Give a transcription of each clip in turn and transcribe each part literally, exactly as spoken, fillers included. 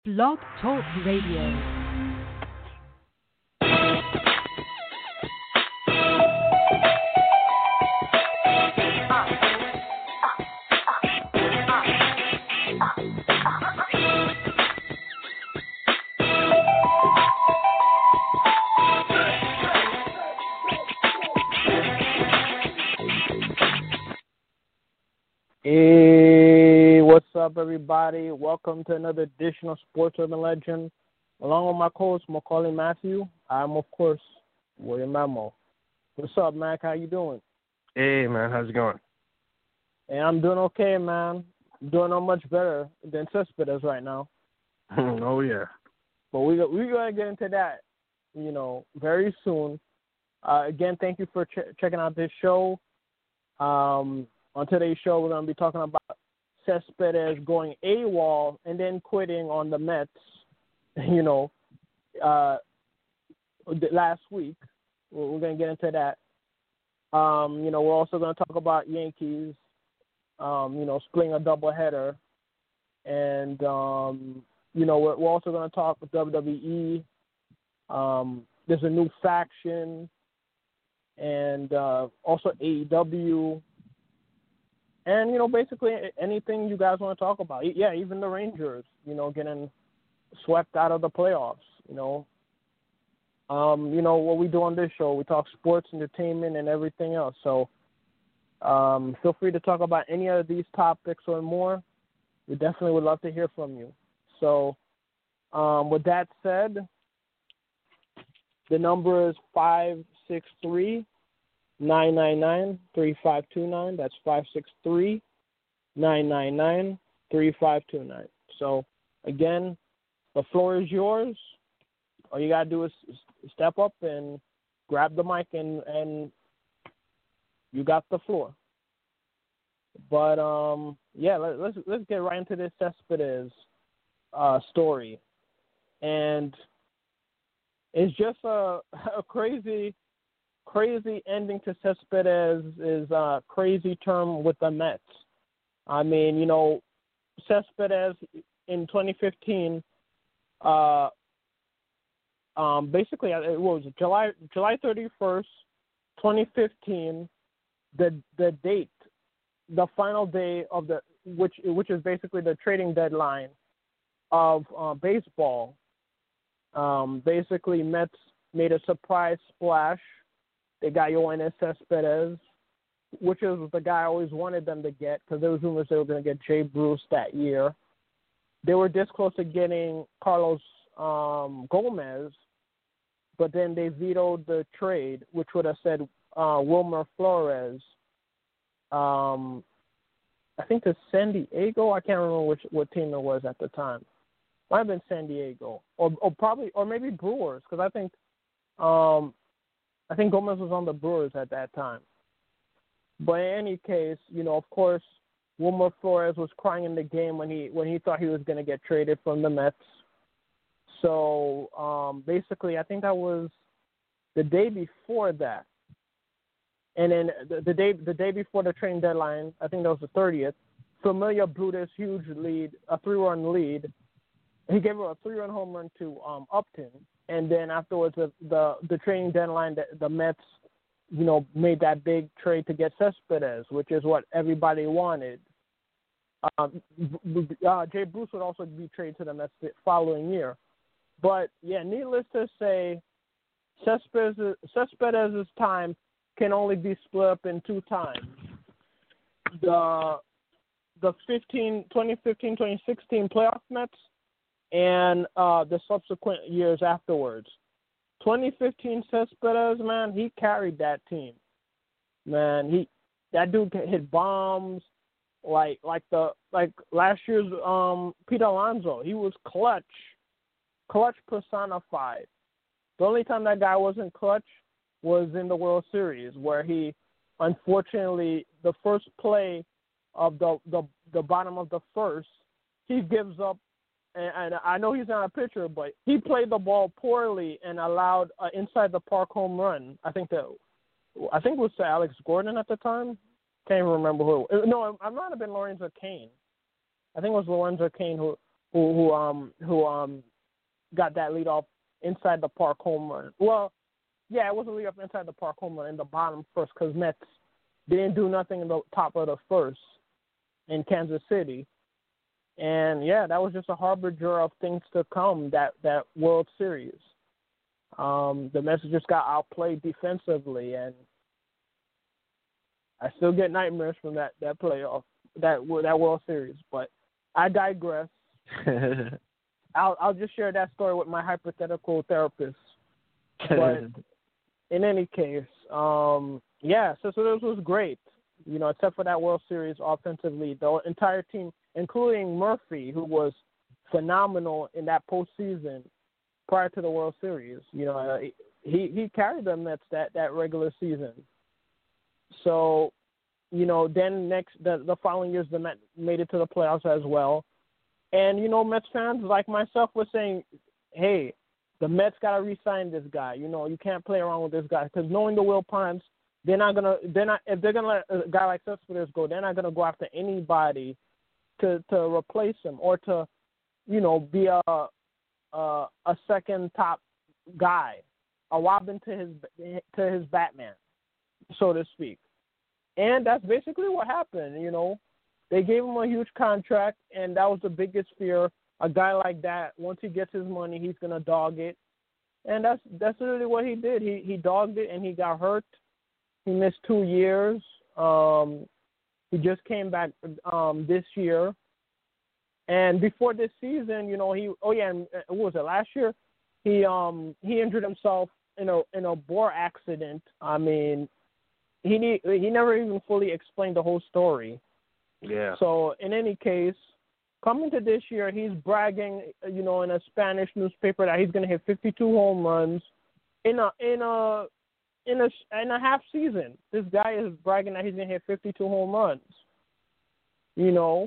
Blog Talk Radio. Hey, what's up, everybody? Welcome to another edition of Sports Urban Legend. Along with my co-host, Macaulay Matthew, I'm, of course, William Memo. What's up, Mac? How you doing? Hey, man. How's it going? Hey, I'm doing okay, man. I'm doing not much better than Cespedes right now. Oh, yeah. But we, we're going to get into that, you know, very soon. Uh, again, thank you for ch- checking out this show. Um... On today's show, we're going to be talking about Cespedes going AWOL and then quitting on the Mets, you know, uh, last week. We're going to get into that. Um, you know, we're also going to talk about Yankees, um, you know, splitting a doubleheader. And, um, you know, we're, we're also going to talk with W W E. Um, there's a new faction. And uh, also A E W. And, you know, basically anything you guys want to talk about. Yeah, even the Rangers, you know, getting swept out of the playoffs, you know. Um, you know, what we do on this show, we talk sports, entertainment, and everything else. So um, feel free to talk about any of these topics or more. We definitely would love to hear from you. So um, with that said, the number is five six three nine nine nine, three five two nine. That's five six three, nine nine nine, three five two nine. So, again, the floor is yours. All you got to do is step up and grab the mic, and, and you got the floor. But, um, yeah, let, let's let's get right into this Cespedes uh, story. And it's just a, a crazy... Crazy ending to Cespedes is a crazy term with the Mets. I mean, you know, Cespedes in twenty fifteen, uh, um, basically, it was July July thirty-first, twenty fifteen. The the date, the final day of the which which is basically the trading deadline of uh, baseball. Um, basically, Mets made a surprise splash. They got Yoenis Cespedes, which is the guy I always wanted them to get because there was rumors they were going to get Jay Bruce that year. They were this close to getting Carlos um, Gomez, but then they vetoed the trade, which would have said uh, Wilmer Flores. Um, I think to San Diego. I can't remember which what team it was at the time. Might have been San Diego, or, or probably, or maybe Brewers, because I think. Um, I think Gomez was on the Brewers at that time. But in any case, you know, of course, Wilmer Flores was crying in the game when he when he thought he was going to get traded from the Mets. So um, basically, I think that was the day before that. And then the, the day the day before the trading deadline, I think that was the thirtieth, Familia blew this huge lead, a three-run lead. He gave a three-run home run to um, Upton. And then afterwards, the the, the trading deadline, the, the Mets, you know, made that big trade to get Cespedes, which is what everybody wanted. Um, uh, Jay Bruce would also be traded to the Mets the following year. But, yeah, needless to say, Cespedes, Cespedes' time can only be split up in two times. The the fifteen, twenty fifteen twenty sixteen playoff Mets and uh, the subsequent years afterwards. twenty fifteen Cespedes, man, he carried that team. Man, he that dude hit bombs like like the like last year's um, Pete Alonso. He was clutch, clutch personified. The only time that guy wasn't clutch was in the World Series, where he, unfortunately, the first play of the the, the bottom of the first, he gives up. And, and I know he's not a pitcher, but he played the ball poorly and allowed an inside the park home run. I think that I think it was to Alex Gordon at the time. Can't even remember who. No, it might have been Lorenzo Cain. I think it was Lorenzo Cain who who who um who um got that lead off inside the park home run. Well, yeah, it was a lead off inside the park home run in the bottom first because Mets didn't do nothing in the top of the first in Kansas City. And, yeah, that was just a harbinger of things to come, that, that World Series. Um, the Mets just got outplayed defensively, and I still get nightmares from that, that playoff, that that World Series. But I digress. I'll I'll just share that story with my hypothetical therapist. But in any case, um, yeah, so, so this was great. You know, except for that World Series offensively, the entire team, including Murphy, who was phenomenal in that postseason prior to the World Series. You know, he he carried them Mets that, that regular season. So, you know, then next the, the following years the Mets made it to the playoffs as well. And, you know, Mets fans like myself were saying, hey, the Mets got to re-sign this guy. You know, you can't play around with this guy because knowing the Wilpons, they're not gonna. They're not. If they're gonna let a guy like Cespedes go, they're not gonna go after anybody to to replace him or to, you know, be a a, a second top guy, a Robin to his to his Batman, so to speak. And that's basically what happened. You know, they gave him a huge contract, and that was the biggest fear. A guy like that, once he gets his money, he's gonna dog it, and that's that's literally what he did. He he dogged it, and he got hurt. He missed two years. Um, he just came back um, this year. And before this season, you know, he oh yeah, and what was it last year? He um he injured himself in a in a bore accident. I mean, he need, he never even fully explained the whole story. Yeah. So in any case, coming to this year, he's bragging, you know, in a Spanish newspaper that he's going to hit fifty-two home runs in a in a In a in a half season. This guy is bragging that he's gonna hit fifty-two home runs. You know,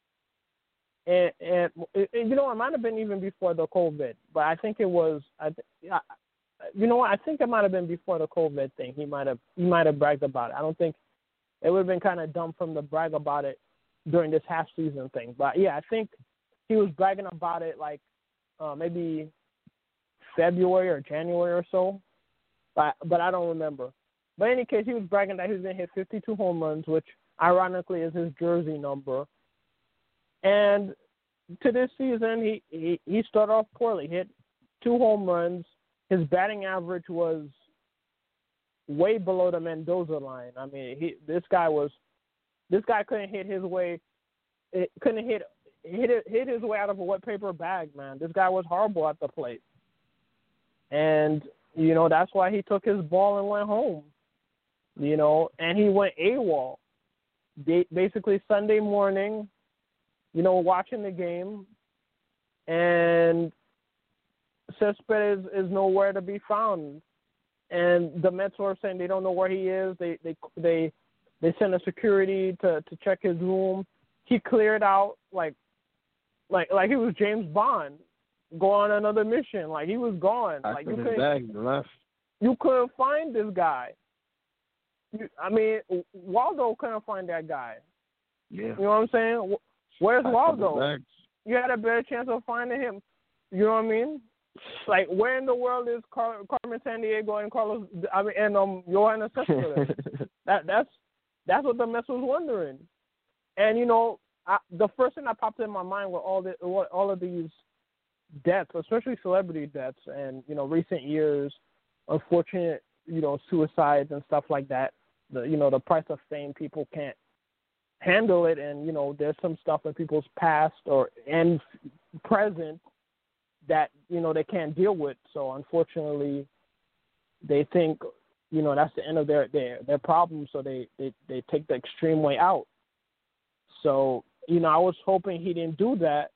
and and you know it might have been even before the COVID, but I think it was. I, I you know what? I think it might have been before the COVID thing. He might have he might have bragged about it. I don't think it would have been kind of dumb from to brag about it during this half season thing. But yeah, I think he was bragging about it like uh, maybe February or January or so. But, but I don't remember. But in any case, he was bragging that he was going to hit fifty-two home runs, which ironically is his jersey number. And to this season, he, he, he started off poorly. He hit two home runs. His batting average was way below the Mendoza line. I mean, he this guy was this guy couldn't hit his way. It couldn't hit hit it, hit his way out of a wet paper bag, man. This guy was horrible at the plate. And you know, that's why he took his ball and went home, you know, and he went AWOL. Basically Sunday morning, you know, watching the game, and Cespedes is nowhere to be found. And the Mets were saying they don't know where he is. They they they they sent a security to, to check his room. He cleared out like like like he was James Bond. Go on another mission. Like, he was gone. I like you his couldn't, bag and left. You couldn't find this guy. You, I mean, Waldo couldn't find that guy. Yeah. You know what I'm saying? Where's I Waldo? You had a better chance of finding him. You know what I mean? Like, where in the world is Car- Carmen Sandiego and Carlos? I mean, and um, Yoenis Cespedes? that that's that's what the Mets was wondering. And you know, I, the first thing that popped in my mind were all the all of these deaths, especially celebrity deaths, and you know, recent years, unfortunate, you know, suicides and stuff like that. The you know, the price of fame, people can't handle it, and you know, there's some stuff in people's past or and present that you know they can't deal with. So unfortunately, they think you know that's the end of their their their problem. So they they they take the extreme way out. So you know, I was hoping he didn't do that.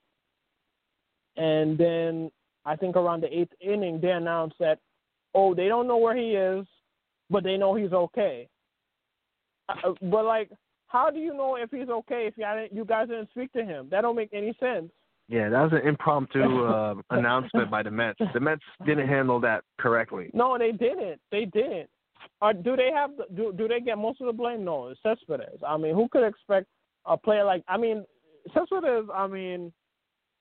And then I think around the eighth inning, they announced that, oh, they don't know where he is, but they know he's okay. Uh, but, like, how do you know if he's okay if you, you guys didn't speak to him? That don't make any sense. Yeah, that was an impromptu uh, announcement by the Mets. The Mets didn't handle that correctly. No, they didn't. They didn't. Or do they have do do they get most of the blame? No, it's Cespedes. I mean, who could expect a player like? I mean, Cespedes. I mean,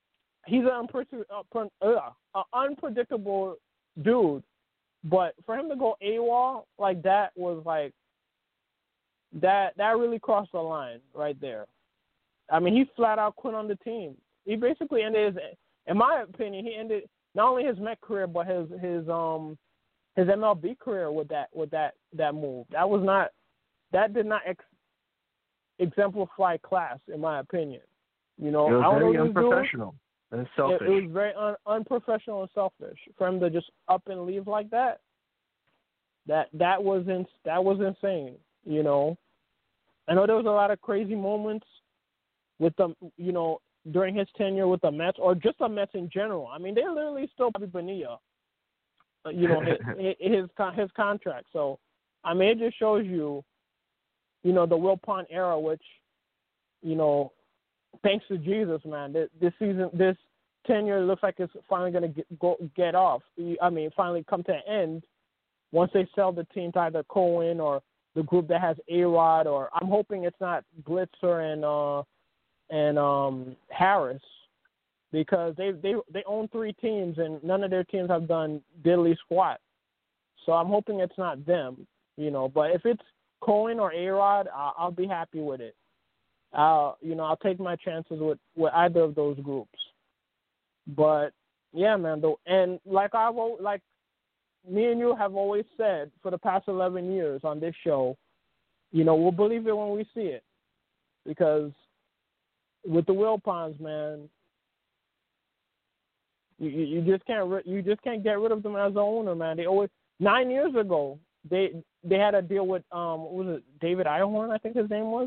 he's an unpre- uh, uh, unpredictable dude. But for him to go AWOL like that was like that. That really crossed the line right there. I mean, he flat out quit on the team. He basically ended his, in my opinion, he ended not only his Met career but his his um his M L B career with that with that that move. That was not that did not ex- exemplify class, in my opinion. You know, it was I don't very know what he was unprofessional doing. and selfish. It, it was very un, unprofessional and selfish for him to just up and leave like that. That that was in, that was insane. You know, I know there was a lot of crazy moments with the you know during his tenure with the Mets or just the Mets in general. I mean, they literally still Bobby Bonilla. You know his, his his contract. So I mean, it just shows you, you know, the Wilpon era, which, you know, thanks to Jesus, man, this, this season, this tenure looks like it's finally going to get go, get off. I mean, finally come to an end once they sell the team to either Cohen or the group that has A-Rod, or I'm hoping it's not Blitzer and uh, and um, Harris, because they they they own three teams and none of their teams have done diddly squat. So I'm hoping it's not them, you know. But if it's Cohen or A-Rod, I'll, I'll be happy with it. I'll, you know, I'll take my chances with, with either of those groups. But yeah, man. The, and like I've like me and you have always said for the past eleven years on this show, you know, we'll believe it when we see it, because with the Wilpons, man, you, you just can't you just can't get rid of them as an owner, man. They always nine years ago they they had a deal with um what was it David Eierhorn, I think his name was.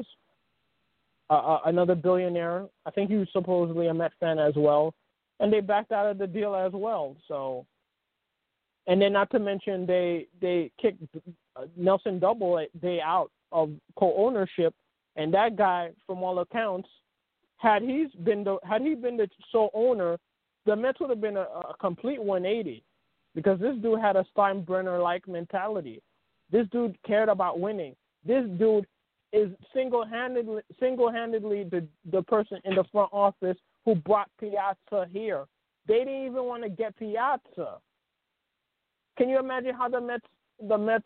Uh, another billionaire. I think he was supposedly a Met fan as well, and they backed out of the deal as well. So, and then not to mention they they kicked Nelson Doubleday out of co-ownership, and that guy, from all accounts, had he's been the had he been the sole owner, the Mets would have been a, a complete one eighty, because this dude had a Steinbrenner-like mentality. This dude cared about winning. This dude is single-handedly single-handedly the the person in the front office who brought Piazza here. They didn't even want to get Piazza. Can you imagine how the Mets the Mets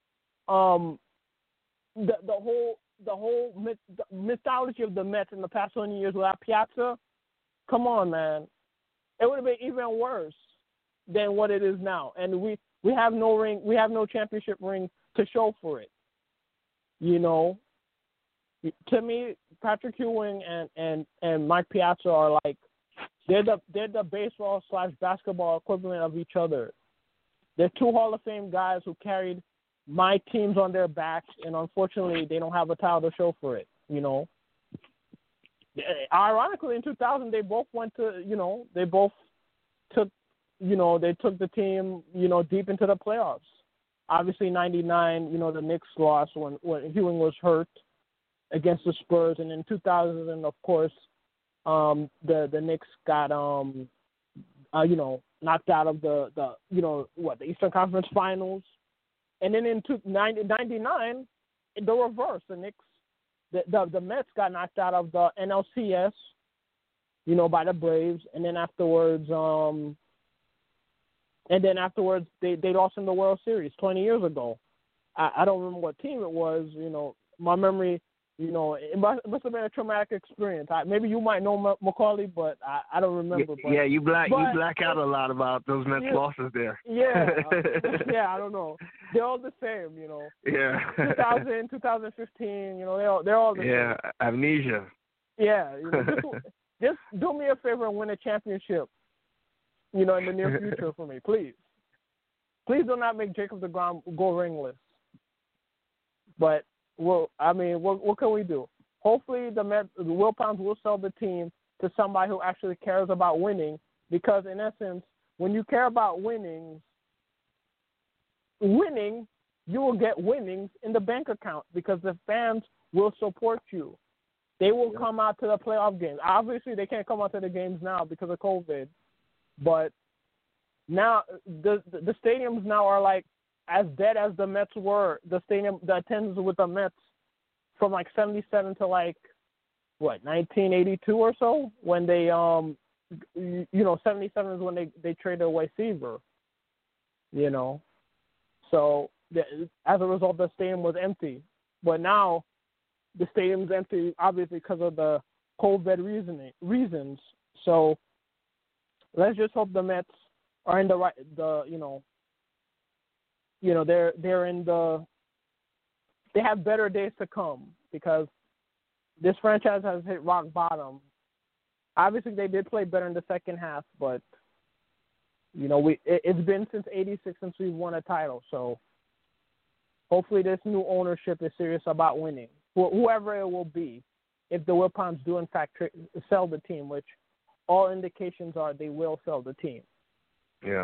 um the the whole the whole myth, the mythology of the Mets in the past twenty years without Piazza? Come on, man. It would have been even worse than what it is now. And we, we have no ring we have no championship ring to show for it. You know, to me, Patrick Ewing and, and, and Mike Piazza are like they're the they're the baseball slash basketball equivalent of each other. They're two Hall of Fame guys who carried my teams on their backs, and unfortunately, they don't have a title to show for it. You know, ironically, in two thousand, they both went to you know they both took you know they took the team you know deep into the playoffs. Obviously, ninety-nine, you know, the Knicks lost when, when Ewing was hurt against the Spurs. And in two thousand, of course, um, the, the Knicks got, um, uh, you know, knocked out of the, the, you know, what, the Eastern Conference Finals. And then in ninety-nine, the reverse. The Knicks, the, the, the Mets got knocked out of the N L C S, you know, by the Braves. And then afterwards, um, And then afterwards, they, they lost in the World Series twenty years ago. I, I don't remember what team it was. You know, my memory, you know, it must, it must have been a traumatic experience. I, maybe you might know M- Macaulay, but I, I don't remember. Yeah, but, yeah you black but, you black out a lot about those Mets yeah, losses there. Yeah, uh, yeah, I don't know. They're all the same, you know. Yeah. two thousand, twenty fifteen, you know, they're all, they're all the yeah, same. Yeah, amnesia. Yeah, you know, just, just do me a favor and win a championship, you know, in the near future for me, please. Please do not make Jacob deGrom go ringless. But, well, I mean, what, what can we do? Hopefully the, Met, the Wilpons will sell the team to somebody who actually cares about winning, because, in essence, when you care about winning, winning, you will get winnings in the bank account, because the fans will support you. They will yeah. come out to the playoff games. Obviously, they can't come out to the games now because of COVID, but now the the stadiums now are like as dead as the Mets were. The stadium, the attendance with the Mets from like seventy-seven to like what nineteen eighty-two or so, when they um you know, seventy-seven is when they, they traded away Seaver, you know. So the, as a result, the stadium was empty. But now the stadium's empty, obviously, because of the COVID reasoning, reasons. So let's just hope the Mets are in the right, the you know, you know they're they're in the, they have better days to come, because this franchise has hit rock bottom. Obviously, they did play better in the second half, but you know we it, it's been since eighty-six since we've won a title. So hopefully, this new ownership is serious about winning. Wh- whoever it will be, if the Wilpons do in fact tra- sell the team, which all indications are they will sell the team. Yeah.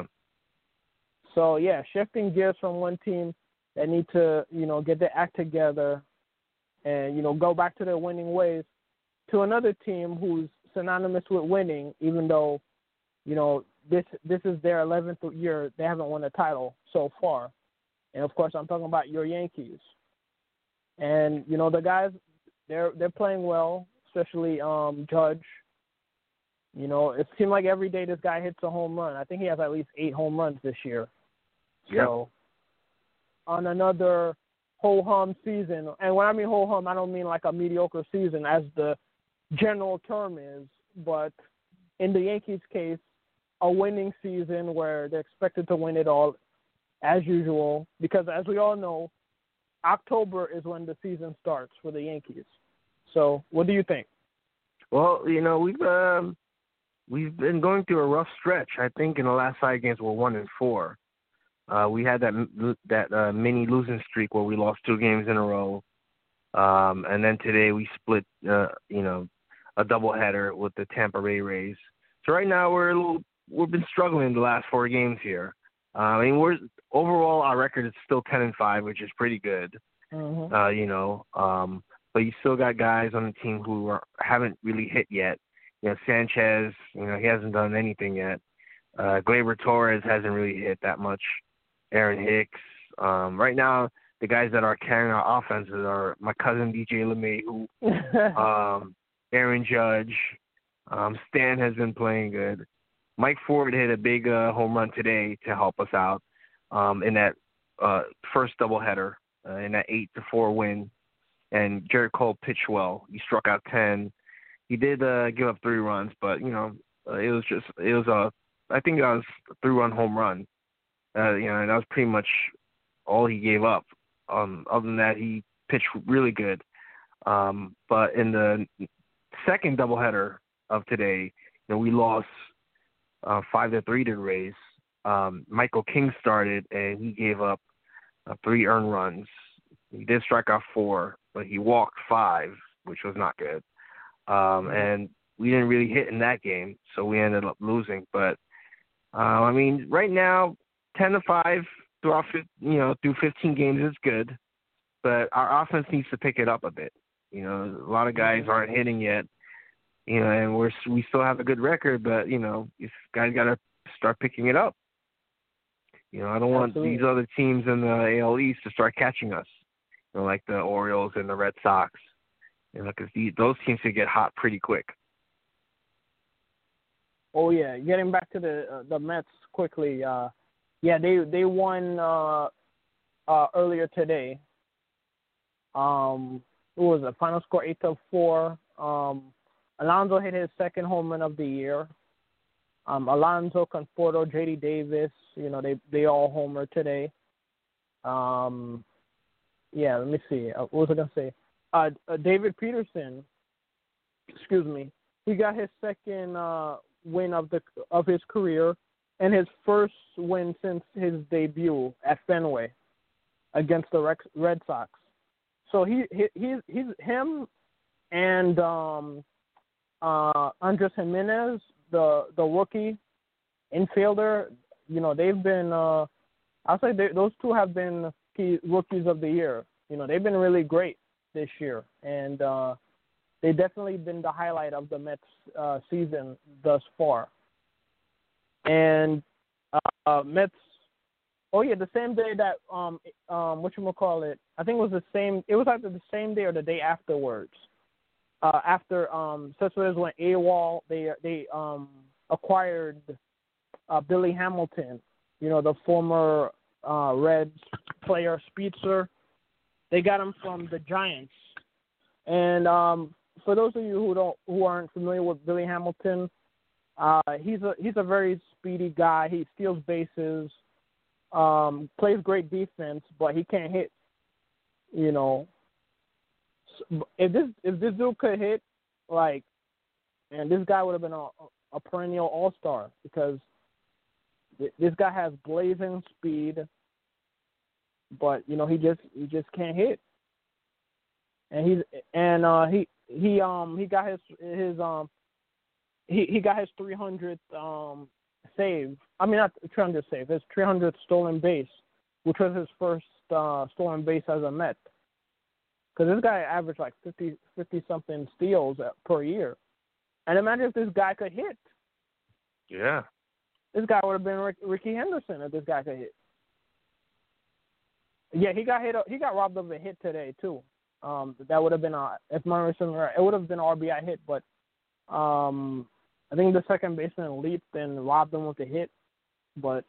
So yeah, shifting gears from one team that need to, you know, get their act together and, you know, go back to their winning ways, to another team who's synonymous with winning, even though, you know, this this is their eleventh year, they haven't won a title so far. And of course, I'm talking about your Yankees. And you know, the guys, they're they're playing well, especially um, Judge. You know, it seems like every day this guy hits a home run. I think he has at least eight home runs this year. Yep. So on another ho-hum season, and when I mean ho-hum, I don't mean like a mediocre season as the general term is, but in the Yankees' case, a winning season where they're expected to win it all as usual, because as we all know, October is when the season starts for the Yankees. So what do you think? Well, you know, we've um, we've been going through a rough stretch. I think in the last five games we're one and four. Uh, we had that that uh, mini losing streak where we lost two games in a row, um, and then today we split, uh, you know, a doubleheader with the Tampa Bay Rays. So right now we're a little, we've been struggling the last four games here. Uh, I mean, we're overall our record is still ten and five, which is pretty good. Mm-hmm. Uh, you know, um, but you still got guys on the team who are, haven't really hit yet. You know, Sanchez, you know, he hasn't done anything yet. Uh, Gleyber Torres hasn't really hit that much. Aaron Hicks. Um, right now, the guys that are carrying our offenses are my cousin D J LeMahieu, um, Aaron Judge. Um, Stan has been playing good. Mike Ford hit a big uh, home run today to help us out um, in that uh, first doubleheader, uh, in that eight to four win. And Jared Cole pitched well. He struck out ten. He did uh, give up three runs, but you know uh, it was just it was a I think that was a three run home run. Uh, you know, and that was pretty much all he gave up. Um, other than that, he pitched really good. Um, but in the second doubleheader of today, you know, we lost uh, five to three to the Rays. Um, Michael King started, and he gave up uh, three earned runs. He did strike out four, but he walked five, which was not good. Um, and we didn't really hit in that game, so we ended up losing. But uh, I mean, right now, ten to five throughout, you know, through fifteen games is good, but our offense needs to pick it up a bit. You know, a lot of guys aren't hitting yet. You know, and we're we still have a good record, but you know, these guys got to start picking it up. You know, I don't want Absolutely. these other teams in the A L East to start catching us. You know, like the Orioles and the Red Sox. You know, because those teams can get hot pretty quick. Oh yeah, getting back to the uh, the Mets quickly. Uh, yeah, they they won uh, uh, earlier today. Um, what was it? Final score eight to four. Um, Alonso hit his second home run of the year. Um, Alonso, Conforto, J D Davis, you know, they they all homered today. Um, yeah, let me see. Uh, what was I gonna say? Uh, uh, David Peterson, excuse me, he got his second uh, win of the of his career and his first win since his debut at Fenway against the Rex, Red Sox. So he he he's, he's him and um, uh, Andres Jimenez, the the rookie infielder. You know, they've been. Uh, I'll say they, those two have been key rookies of the year. You know, they've been really great this year, and uh, they've definitely been the highlight of the Mets uh, season thus far. And uh, Mets. Oh yeah, the same day that um um what you call it? I think it was the same. It was either the same day or the day afterwards. Uh, after um Cespedes went AWOL, they they um acquired uh, Billy Hamilton, you know, the former uh, Reds player speedster. They got him from the Giants. And um, for those of you who don't who aren't familiar with Billy Hamilton, uh, he's a he's a very speedy guy. He steals bases, um, plays great defense, but he can't hit. You know, if this if this dude could hit, like, and this guy would have been a, a perennial all-star because this guy has blazing speed, but you know he just he just can't hit. And he's and uh, he he um he got his his um he, he got his three hundredth um save. I mean not three hundredth save. His three hundredth stolen base, which was his first uh, stolen base as a Met. Because this guy averaged like fifty, fifty something steals per year. And imagine if this guy could hit. Yeah. This guy would have been Rick, Ricky Henderson if this guy could hit. Yeah, he got hit. He got robbed of a hit today too. Um, that would have been a if my memory right, it would have been an R B I hit, but um, I think the second baseman leaped and robbed him with a hit. But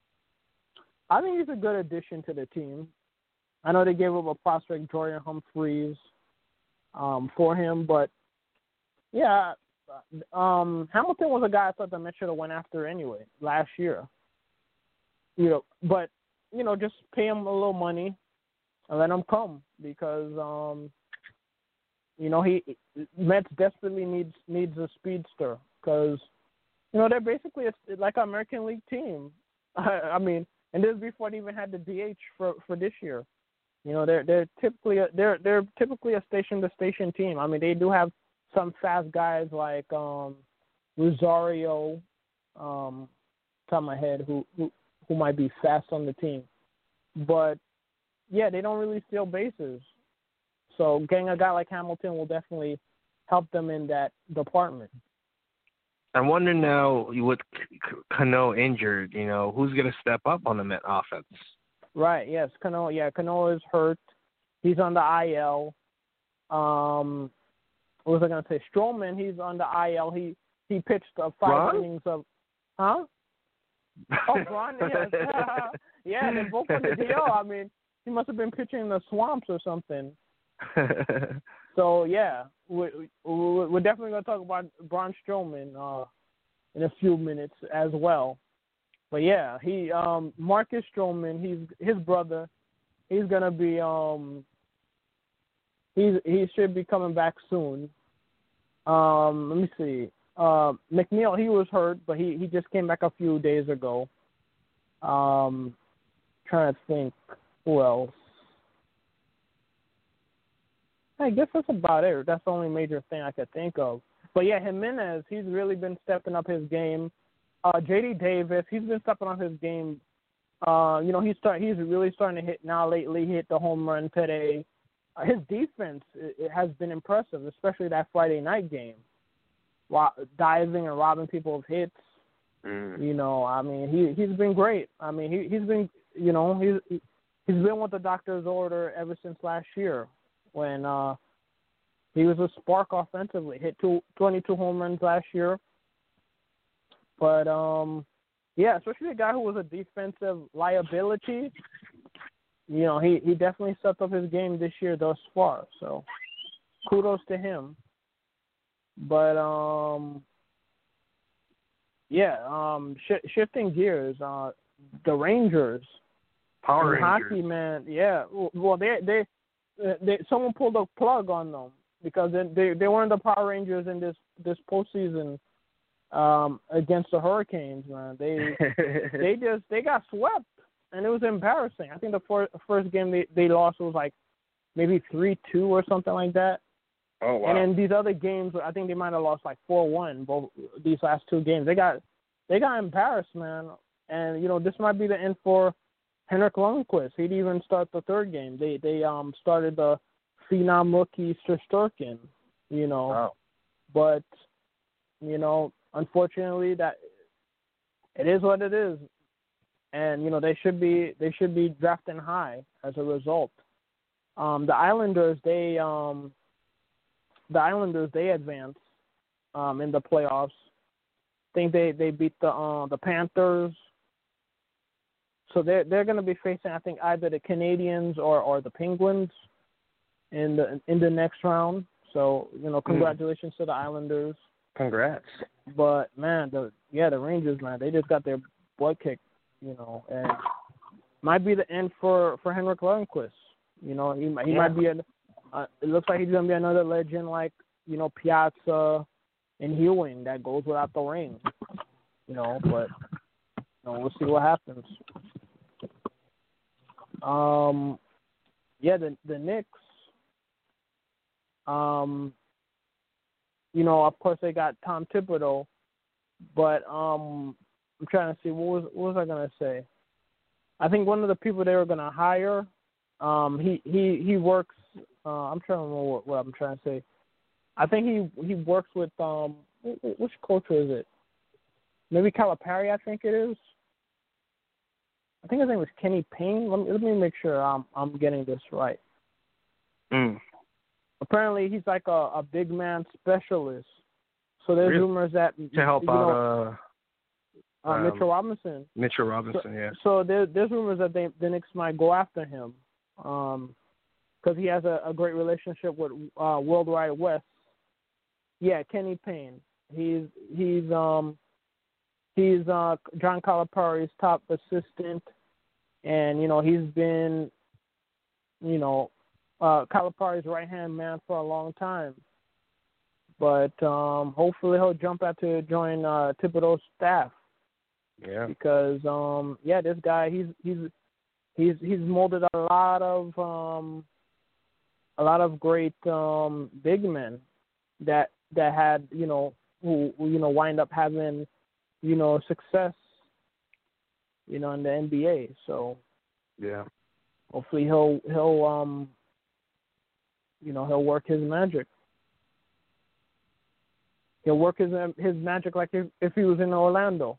I think he's a good addition to the team. I know they gave up a prospect, Jordan Humphreys, um, for him, but yeah, um, Hamilton was a guy I thought the Mets should have went after anyway last year. You know, but you know, just pay him a little money and let him come because um, you know he Mets desperately needs needs a speedster because you know they're basically a, like an American League team. I, I mean, and this is before they even had the D H for, for this year. You know, they're they're typically a, they're they're typically a station to station team. I mean, they do have some fast guys like um, Rosario, um, top of my head, who, who who might be fast on the team, but yeah, they don't really steal bases. So getting a guy like Hamilton will definitely help them in that department. I'm wondering now, with Cano injured, you know, who's going to step up on the Met offense? Right, yes, Cano, yeah, Cano is hurt. He's on the I L. Um, what was I going to say? Stroman, he's on the I L. He he pitched uh, five Ron? innings of, huh? Oh, Ron, yes. Yeah, they're both on the D L. I mean, he must have been pitching in the swamps or something. So, yeah, we, we, we're definitely going to talk about Braun Strowman uh, in a few minutes as well. But, yeah, he um, Marcus Stroman, he's his brother, he's going to be um, – he's he should be coming back soon. Um, let me see. Uh, McNeil, he was hurt, but he, he just came back a few days ago. Um, trying to think who else. I guess that's about it. That's the only major thing I could think of. But, yeah, Jimenez, he's really been stepping up his game. Uh, J D Davis, he's been stepping up his game. Uh, you know, he's start, he's really starting to hit now lately. He hit the home run today. Uh, his defense it, it has been impressive, especially that Friday night game. Ro- diving and robbing people of hits. Mm. You know, I mean, he, he's been great. I mean, he, he's been, you know, he's, he's been with the doctor's order ever since last year when uh, he was a spark offensively. Hit two, twenty-two home runs last year. But, um, yeah, especially a guy who was a defensive liability, you know, he, he definitely stepped up his game this year thus far. So kudos to him. But, um, yeah, um, sh- shifting gears, uh, the Rangers. Power Rangers. Hockey, man, yeah. Well, they, they, they, someone pulled a plug on them because they, they, they weren't the Power Rangers in this, this postseason. Um, against the Hurricanes, man, they they just they got swept, and it was embarrassing. I think the fir- first game they, they lost was like maybe three two or something like that. Oh wow! And then these other games, I think they might have lost like four one. Both these last two games, they got they got embarrassed, man. And you know this might be the end for Henrik Lundqvist. He'd even start the third game. They they um started the phenom rookie Shesterkin, you know, oh. but you know. Unfortunately, that it is what it is, and you know they should be they should be drafting high as a result. Um, the Islanders they um, the Islanders they advance um, in the playoffs, think they, they beat the uh, the Panthers. So they're they're going to be facing, I think, either the Canadians or, or the Penguins in the in the next round. So you know, congratulations mm. to the Islanders. Congrats. But man, the yeah the Rangers, man, they just got their butt kicked. You know, and might be the end for, for Henrik Lundqvist. You know, he he yeah. might be a. Uh, it looks like he's going to be another legend like you know Piazza and Ewing that goes without the ring. You know, but you know, we'll see what happens. Um, yeah, the the Knicks. Um, you know, of course they got Tom Thibodeau, but um, I'm trying to see what was what was I gonna say. I think one of the people they were gonna hire, um, he he he works. Uh, I'm trying to remember what, what I'm trying to say. I think he he works with um, which coach is it? Maybe Calipari, I think it is. I think his name was Kenny Payne. Let me, let me make sure I'm I'm getting this right. Mm. Apparently, he's like a, a big man specialist. So there's really? rumors that to help you out know, uh, uh, um, Mitchell Robinson. Mitchell Robinson, so, yeah. So there, there's rumors that they, the Knicks might go after him because um, he has a, a great relationship with uh, Worldwide West. Yeah, Kenny Payne. He's he's um he's uh, John Calipari's top assistant. And, you know, he's been, you know, uh, Calipari's right-hand man for a long time. But um, hopefully he'll jump out to join uh, Thibodeau's staff. Yeah. Because, um, yeah, this guy, he's he's he's he's molded a lot of um, a lot of great um, big men that that had, you know, who, who you know wind up having, you know, success. You know, in the N B A. So yeah, hopefully he'll he'll um you know he'll work his magic. He'll work his his magic like if, if he was in Orlando.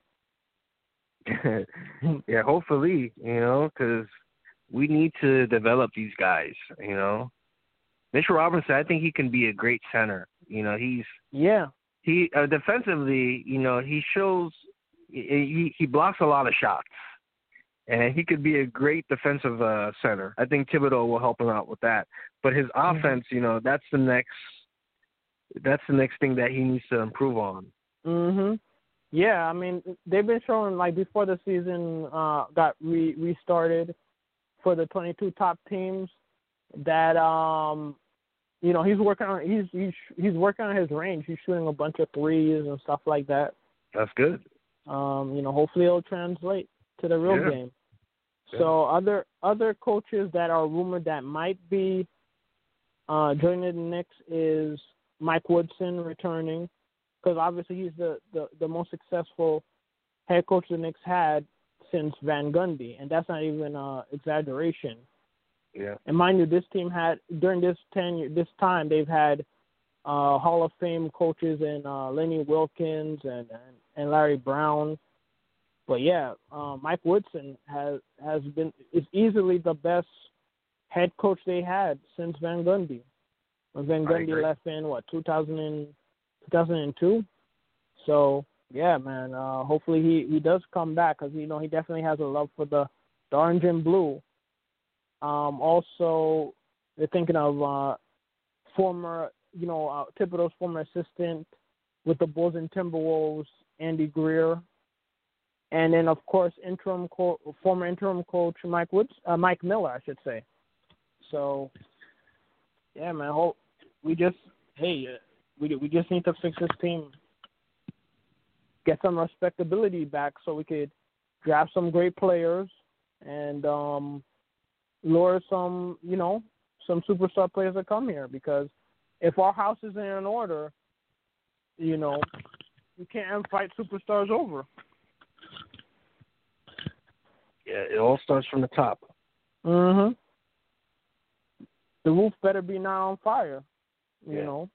yeah, hopefully, you know, because we need to develop these guys. You know, Mitchell Robinson, I think he can be a great center. You know, he's yeah he uh, defensively, you know, he shows. He he blocks a lot of shots, and he could be a great defensive uh, center. I think Thibodeau will help him out with that. But his offense, mm-hmm. you know, that's the next that's the next thing that he needs to improve on. Mhm. Yeah, I mean, they've been showing like before the season uh, got re- restarted for the twenty-two top teams that um you know he's working on he's he's he's working on his range. He's shooting a bunch of threes and stuff like that. That's good. Um, you know, hopefully it'll translate to the real yeah. game. Yeah. So other other coaches that are rumored that might be uh, joining the Knicks is Mike Woodson returning, because obviously he's the, the, the most successful head coach the Knicks had since Van Gundy, and that's not even an exaggeration. Yeah. And mind you, this team had during this tenure, this time they've had uh, Hall of Fame coaches in uh, Lenny Wilkens and, and and Larry Brown. But yeah, uh, Mike Woodson has has been is easily the best head coach they had since Van Gundy. When Van Gundy left in what two thousand two thousand two. So yeah, man. Uh, hopefully he, he does come back, because you know he definitely has a love for the, the orange and blue. Um, also, they're thinking of uh, former, you know, uh, Thibodeau's former assistant with the Bulls and Timberwolves, Andy Greer, and then of course interim co- former interim coach Mike Woods, uh, Mike Miller, I should say. So, yeah, man, hope we just hey, uh, we we just need to fix this team, get some respectability back, so we could draft some great players and um, lure some, you know, some superstar players that come here. Because if our house isn't in order, you know, you can't invite superstars over. Yeah, it all starts from the top. Mhm. The roof better be not on fire, you yeah. know.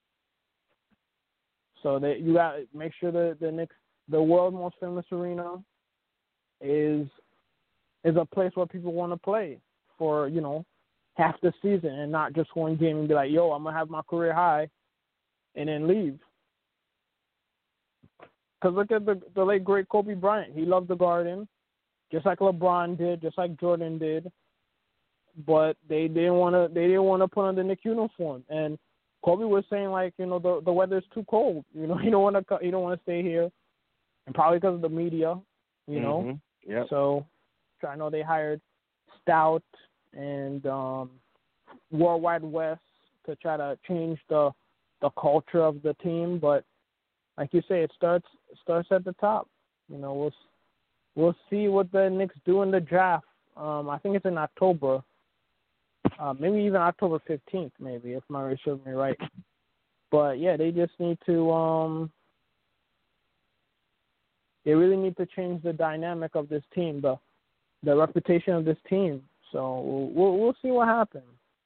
So that you got to make sure that the next, the world's most famous arena is is a place where people want to play for, you know, half the season, and not just one game and be like, yo, I'm gonna have my career high, and then leave. Because look at the the late great Kobe Bryant. He loved the Garden, just like LeBron did, just like Jordan did. But they didn't want to. They didn't want to put on the Knicks uniform. And Kobe was saying like, you know, the the weather's too cold. You know, you don't want to. You don't want to stay here. And probably because of the media. You know. Mm-hmm. Yeah. So, I know they hired Stout and um, Worldwide West to try to change the the culture of the team, but like you say, it starts starts at the top. You know, we'll we'll see what the Knicks do in the draft. Um, I think it's in October, uh, maybe even October fifteenth, maybe if my memory serves me right. But yeah, they just need to. Um, they really need to change the dynamic of this team, the the reputation of this team. So we'll we'll, we'll see what happens.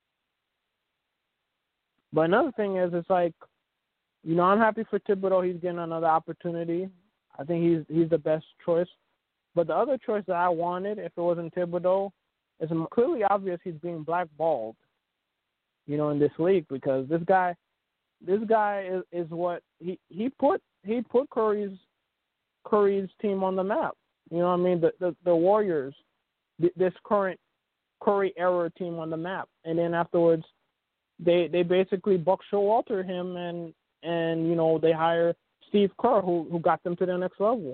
But another thing is, it's like, you know, I'm happy for Thibodeau. He's getting another opportunity. I think he's he's the best choice. But the other choice that I wanted, if it wasn't Thibodeau, is clearly obvious he's being blackballed, you know, in this league, because this guy, this guy is, is what he, he put he put Curry's Curry's team on the map. You know what I mean? The the, the Warriors, this current Curry era team on the map, and then afterwards, they they basically Buck Showalter him and. And, you know, they hire Steve Kerr, who who got them to the next level.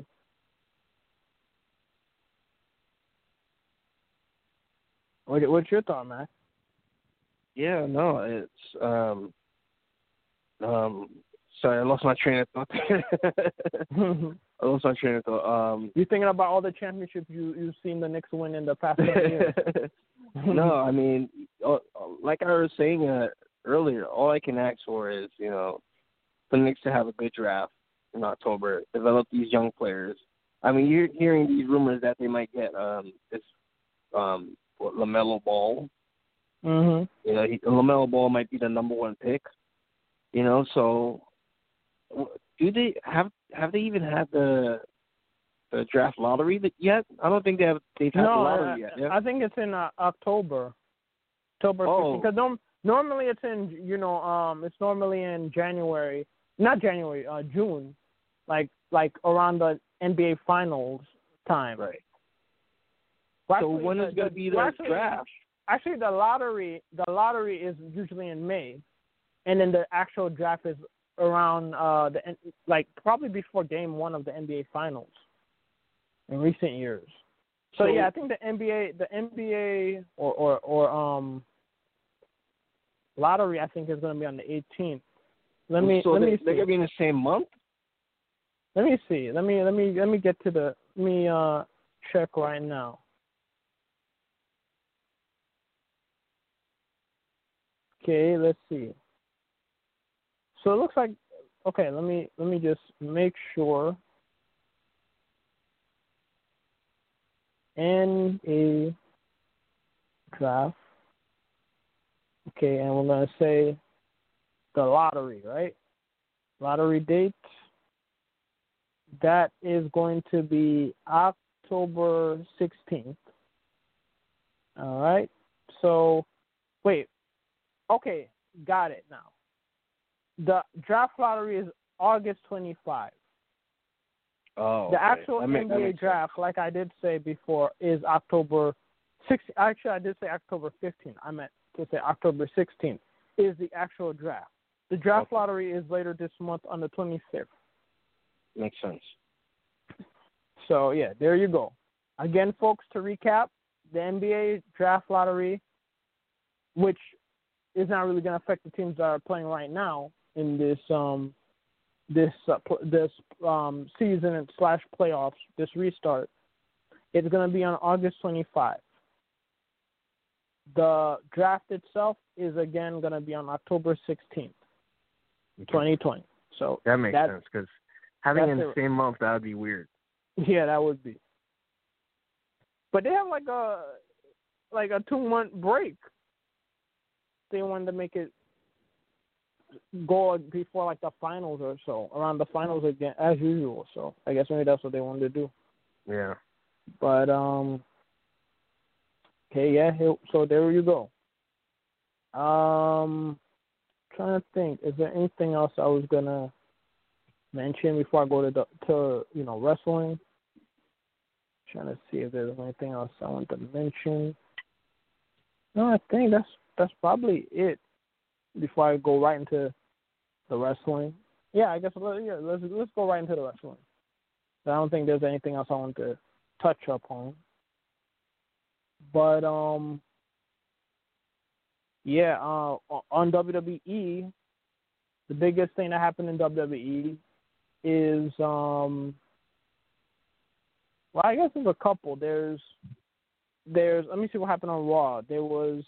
What, what's your thought, Mac? Yeah, no, it's um, um. Sorry, I lost my train of thought. I lost my train of thought. Um, you thinking about all the championships you you've seen the Knicks win in the past ten years? No, I mean, like I was saying uh, earlier, all I can ask for is, you know, for the Knicks to have a good draft in October, develop these young players. I mean, you're hearing these rumors that they might get um, this um, what, LaMelo Ball. Mm-hmm. You know, he, LaMelo Ball might be the number one pick. You know, so do they have have they even had the the draft lottery yet? I don't think they have. They've had no, the lottery I, yet. Yeah? I think it's in uh, October. October oh. fifteenth. Because norm, normally it's in, you know, um, it's normally in January. Not January, uh, June, like like around the N B A Finals time. Right. Well, so actually, when is the, going to be well, the actually, draft? Actually, the lottery the lottery is usually in May, and then the actual draft is around uh the like probably before Game One of the N B A Finals in recent years. So, so yeah, I think the N B A the N B A or or, or um lottery I think is going to be on the eighteenth. Let me so let they, me see. They're going to be in the same month? Let me see. Let me let me let me get to the let me uh check right now. Okay, let's see. So it looks like okay, let me let me just make sure. N A draft. Okay, and we're gonna say the lottery, right? Lottery date. That is going to be October sixteenth. All right. So, wait. Okay, got it now. The draft lottery is August twenty-fifth. Oh, the okay. actual that N B A draft, sense. like I did say before, is October sixteenth. Actually, I did say October fifteenth. I meant to say October sixteenth is the actual draft. The draft okay. lottery is later this month on the twenty-fifth. Makes sense. So, yeah, there you go. Again, folks, to recap, the N B A draft lottery, which is not really going to affect the teams that are playing right now in this um, this uh, pl- this um, season and slash playoffs, this restart, it's going to be on August twenty-fifth. The draft itself is, again, going to be on October sixteenth, twenty twenty. So that makes that, sense, because having it in the same month, that would be weird. Yeah, that would be. But they have like a like a two month break. They wanted to make it go before like the finals or so, around the finals again as usual. So I guess maybe that's what they wanted to do. Yeah. But um. Okay, yeah. So there you go. Um, trying to think, is there anything else I was gonna mention before I go to the, to you know wrestling? Trying to see if there's anything else I want to mention. No, I think that's that's probably it. Before I go right into the wrestling, yeah, I guess yeah, let's let's go right into the wrestling. I don't think there's anything else I want to touch up on. But um, yeah, uh, on W W E, the biggest thing that happened in W W E is um, well, I guess there's a couple. There's there's let me see what happened on Raw. There was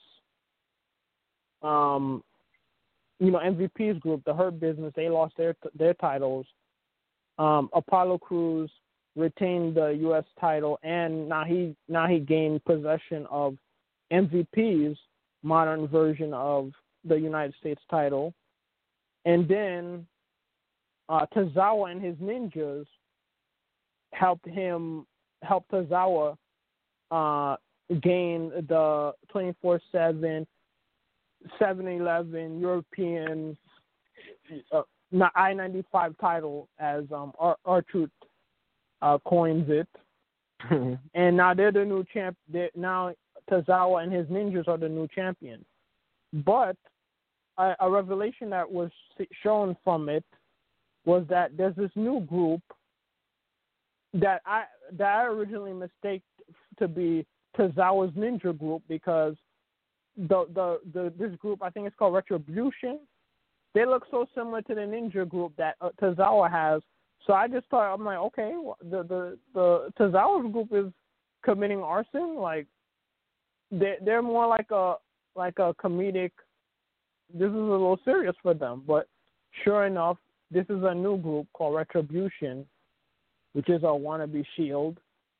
um. You know, M V P's group, the Hurt Business, they lost their their titles. Um, Apollo Crews retained the U S title, and now he now he gained possession of M V P's modern version of the United States title. And then uh, Tozawa and his ninjas helped him help Tozawa uh, gain the twenty-four seven. seven eleven European uh, I ninety-five title, as um R-Truth uh, coins it, and now they're the new champ. They're, now Tozawa and his ninjas are the new champion. But a, a revelation that was shown from it was that there's this new group that I that I originally mistaked to be Tozawa's ninja group, because The, the the this group, I think it's called Retribution. They look so similar to the ninja group that uh, Tozawa has. So I just thought, I'm like, okay, the the the Tozawa group is committing arson. Like they they're more like a like a comedic. This is a little serious for them, but sure enough, this is a new group called Retribution, which is a wannabe Shield.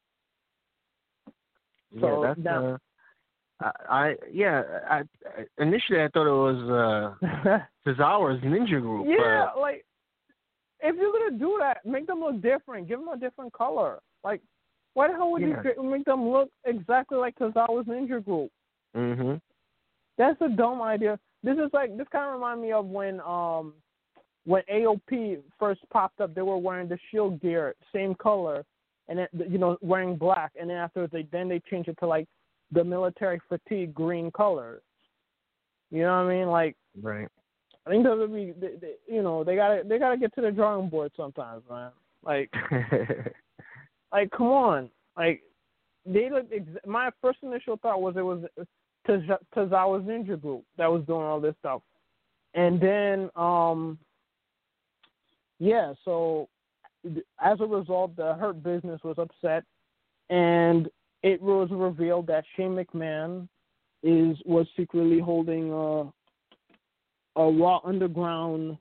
Yeah, So that's now. uh... I, I yeah. I, initially I thought it was uh, Tozawa's ninja group. Yeah, but... like if you're gonna do that, make them look different. Give them a different color. Like, why the hell would yeah. you make them look exactly like Tozawa's ninja group? Mhm. That's a dumb idea. This is like this kind of reminds me of when um when A O P first popped up. They were wearing the Shield gear, same color, and then, you know, wearing black. And then after they then they changed it to like the military fatigue green colors. You know what I mean? Like, right. I think those would be, they, they, you know, they gotta they gotta get to the drawing board sometimes, man. Like, like come on, like they look. Ex- my first initial thought was it was Taz- Tozawa's ninja group that was doing all this stuff, and then um, yeah. So as a result, the Hurt Business was upset, and it was revealed that Shane McMahon is was secretly holding a, a Raw Underground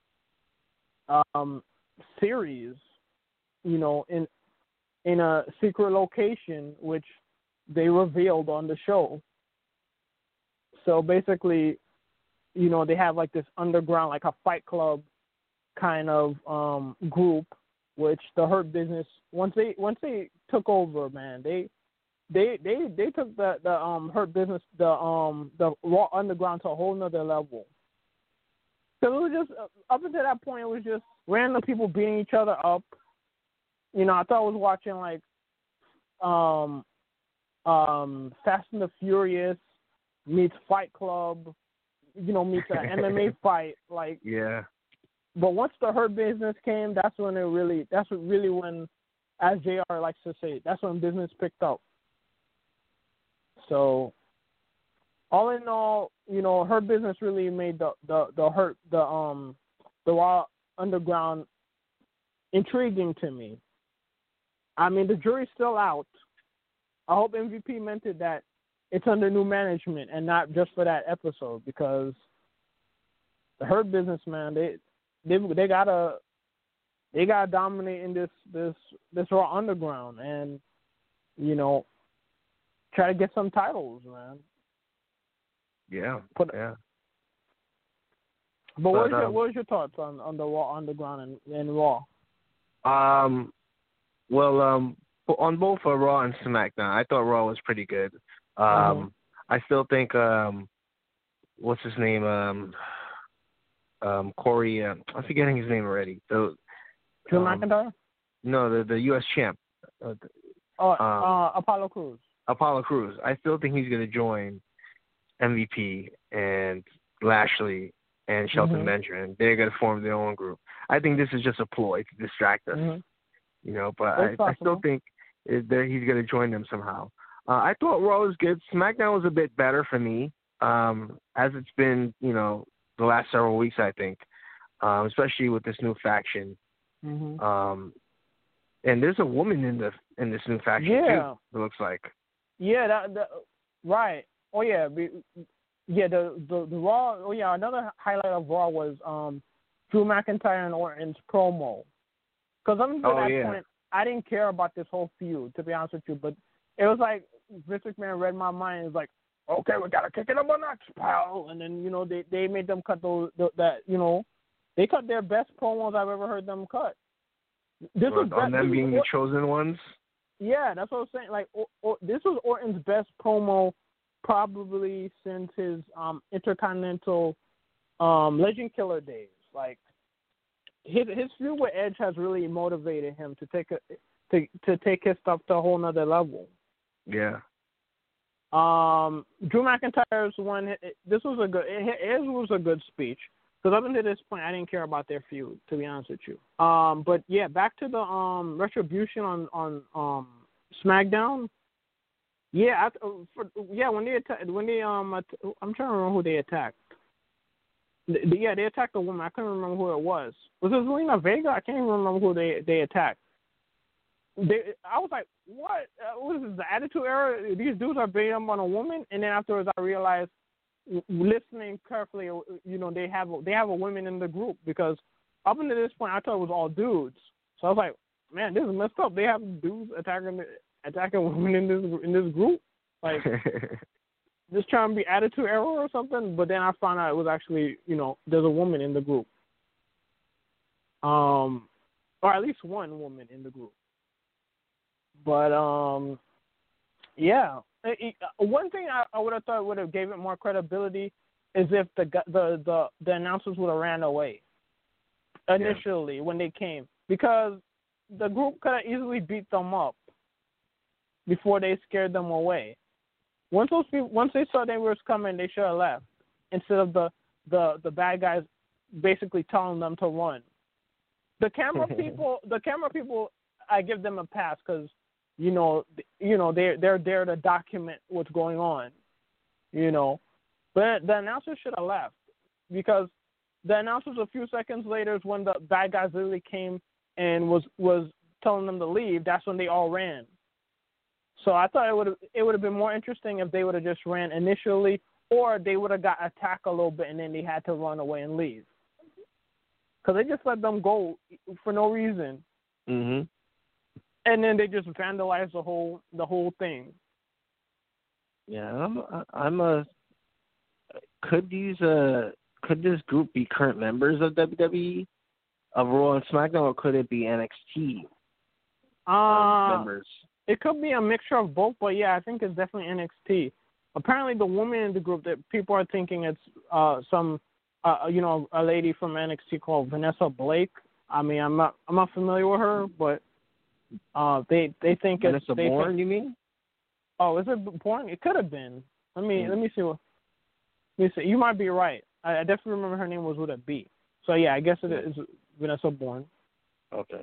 um, series, you know, in in a secret location, which they revealed on the show. So basically, you know, they have like this underground, like a Fight Club kind of um, group, which the Hurt Business once they once they took over, man, they. They they they took the the um Hurt Business the um the Raw Underground to a whole nother level. So it was just up until that point, it was just random people beating each other up. You know, I thought I was watching like um um Fast and the Furious meets Fight Club, you know, meets an M M A fight. Like, yeah. But once the Hurt Business came, that's when it really that's what really when, as J R likes to say, that's when business picked up. So, all in all, you know, Hurt Business really made the the the hurt the um the Raw Underground intriguing to me. I mean, the jury's still out. I hope M V P meant it that it's under new management and not just for that episode, because the Hurt Business, man, they they they gotta they gotta dominate in this this this Raw Underground, and you know, try to get some titles, man. Yeah. Put, yeah. But, but what was your um, what was your thoughts on, on the Raw Underground and, and Raw? Um, well, um, on both uh, Raw and SmackDown, I thought Raw was pretty good. Um, mm-hmm. I still think um, what's his name? Um, um, Corey. Uh, I'm forgetting his name already. The Drew um, McIntyre? No, the the U S champ. Uh, Oh, um, uh, Apollo Crews. Apollo Crews. I still think he's going to join M V P and Lashley and Shelton Mm-hmm. Benjamin. They're going to form their own group. I think this is just a ploy to distract us. Mm-hmm. You know, but I, I still think that he's going to join them somehow. Uh, I thought Raw was good. SmackDown was a bit better for me, um, as it's been, you know, the last several weeks, I think, um, especially with this new faction. Mm-hmm. Um, and there's a woman in the in this new faction yeah. too. It looks like. Yeah, that, that right. Oh yeah, be, yeah. The, the the Raw. Oh yeah, another highlight of Raw was um, Drew McIntyre and Orton's promo. Because up until oh, that yeah. point, I didn't care about this whole feud, to be honest with you. But it was like Vince McMahon read my mind. It's like, okay, we gotta kick it up a notch, pal. And then you know they they made them cut those the, that you know they cut their best promos I've ever heard them cut. This Well, was on be- them this being was, the chosen ones. Yeah, that's what I was saying. Like, or, or, this was Orton's best promo probably since his um, Intercontinental um, Legend Killer days. Like, his his feud with Edge has really motivated him to take a, to to take his stuff to a whole nother level. Yeah. Um, Drew McIntyre's one. This was a good. His was a good speech. Because up until this point, I didn't care about their feud, to be honest with you. Um, but yeah, back to the um Retribution on on um SmackDown. Yeah, I, for, yeah. When they atta- when they um, att- I'm trying to remember who they attacked. The, the, yeah, they attacked a woman. I couldn't remember who it was. Was it Zelina Vega? I can't even remember who they they attacked. They, I was like, what? Uh, what is this? The Attitude Era? These dudes are beating up on a woman, and then afterwards, I realized. Listening carefully, you know, they have they have a women in the group because up until this point, I thought it was all dudes. So I was like, man, this is messed up. They have dudes attacking attacking women in this in this group, like just trying to be Attitude Era or something. But then I found out it was actually, you know, there's a woman in the group, um, or at least one woman in the group. But um, yeah. One thing I, I would have thought would have gave it more credibility is if the the the, the announcers would have ran away initially yeah. when they came, because the group could have easily beat them up before they scared them away. Once those people, once they saw they were coming, they should have left instead of the, the, the bad guys basically telling them to run. The camera people, the camera people, I give them a pass because. You know, you know they're they're there to document what's going on, you know. But the announcers should have left because the announcers a few seconds later is when the bad guys literally came and was was telling them to leave. That's when they all ran. So I thought it would have it would have been more interesting if they would have just ran initially, or they would have got attacked a little bit and then they had to run away and leave. Because they just let them go for no reason. Mhm. And then they just vandalized the whole the whole thing. Yeah, I'm I'm a. Could these uh could this group be current members of W W E, of Raw and SmackDown, or could it be N X T uh, members? It could be a mixture of both, but yeah, I think it's definitely N X T. Apparently, the woman in the group that people are thinking it's uh some uh you know a lady from N X T called Vanessa Blake. I mean, I'm not I'm not familiar with her, but. Uh, they they think Vanessa it's they Bourne. think, You mean? Oh, is it Bourne? It could have been. Let me mm. let me see what. Let me see. You might be right. I, I definitely remember her name was with a B. So yeah, I guess it is Vanessa Bourne. Okay.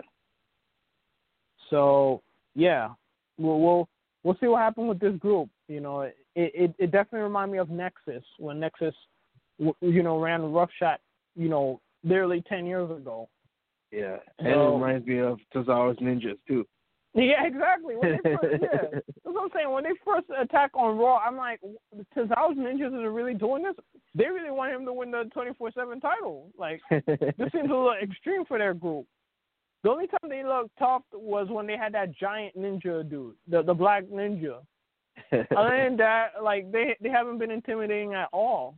So yeah, we'll we'll we'll see what happens with this group. You know, it it, it definitely reminded me of Nexus when Nexus, you know, ran roughshod, you know, literally ten years ago. Yeah, and so, it reminds me of Tozawa's Ninjas too. Yeah, exactly. When they first, yeah, that's what I'm saying. When they first attack on Raw, I'm like, Tozawa's Ninjas are really doing this? They really want him to win the twenty-four seven title. Like, this seems a little extreme for their group. The only time they looked tough was when they had that giant ninja dude, the the black ninja. Other than that, like, they they haven't been intimidating at all.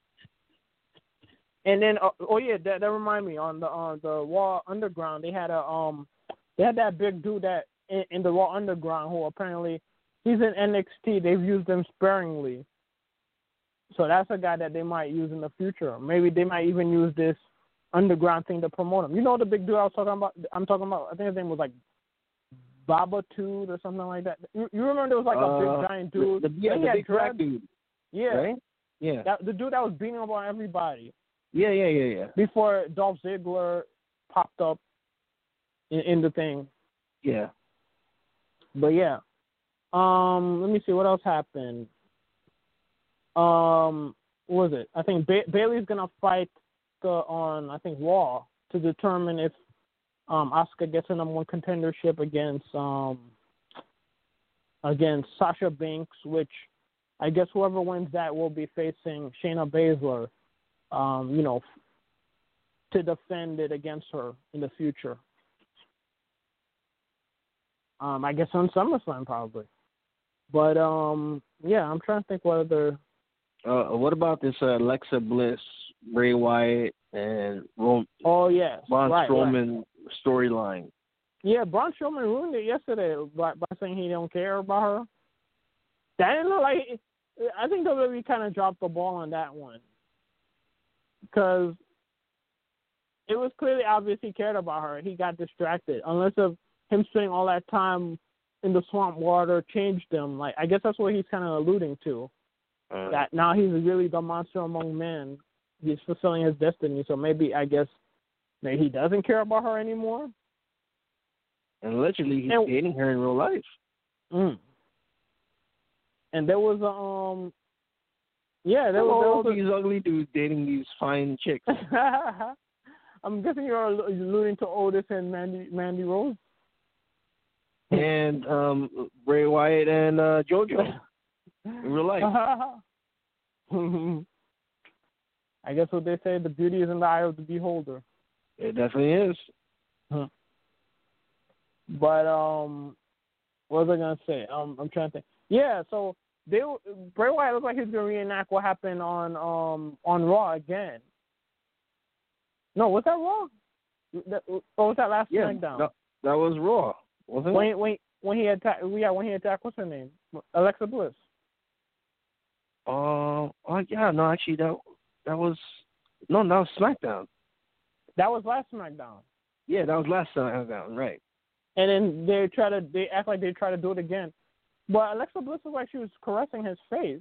And then, uh, oh yeah, that that reminded me on the on the Raw Underground, they had a um, they had that big dude that in, in the Raw Underground who apparently he's in N X T. They've used him sparingly, so that's a guy that they might use in the future. Maybe they might even use this underground thing to promote him. You know the big dude I was talking about? I'm talking about. I think his name was like Baba Tood or something like that. You, you remember there was like a uh, big giant dude? The, the, yeah, the big black dude. Yeah. Right? Yeah. That, the dude that was beating up on everybody. Yeah, yeah, yeah, yeah. Before Dolph Ziggler popped up in, in the thing. Yeah. But yeah. Um, let me see what else happened. Um, what was it? I think ba- Bailey's gonna fight the, on I think Raw to determine if um Asuka gets a number one contendership against um against Sasha Banks, which I guess whoever wins that will be facing Shayna Baszler, um, you know, to defend it against her in the future. Um, I guess on SummerSlam probably. But um, yeah, I'm trying to think what other. Uh, what about this uh, Alexa Bliss, Bray Wyatt, and Rom- Oh yes, Braun right, Strowman right. storyline? Yeah, Braun Strowman ruined it yesterday by, by saying he don't care about her. That didn't look like. I think W W E kind of dropped the ball on that one because it was clearly obvious he cared about her. He got distracted. Unless of him spending all that time in the swamp water changed him. Like I guess that's what he's kind of alluding to. Uh, That now he's really the monster among men. He's fulfilling his destiny. So maybe I guess maybe he doesn't care about her anymore. and allegedly he's and, dating her in real life. Mm. And there was a um, yeah, there All was, there was these a, ugly dudes dating these fine chicks. I'm guessing you're alluding to Otis and Mandy Mandy Rose. and um, Bray Wyatt and uh, JoJo in real life. I guess what they say, the beauty is in the eye of the beholder. It definitely is. Huh. But um, what was I gonna say? Um, I'm trying to think. Yeah, so they Bray Wyatt looks like he's gonna reenact what happened on um on Raw again. No, was that Raw? That, or was that last Yeah, SmackDown? that, that was Raw, wasn't when, it? When when he attacked, yeah, when he attacked, what's her name? Alexa Bliss. Uh, oh yeah, no, actually that that was no, that was SmackDown. That was last SmackDown. Yeah, that was last SmackDown, right? And then they try to they act like they try to do it again. But Alexa Bliss was like she was caressing his face.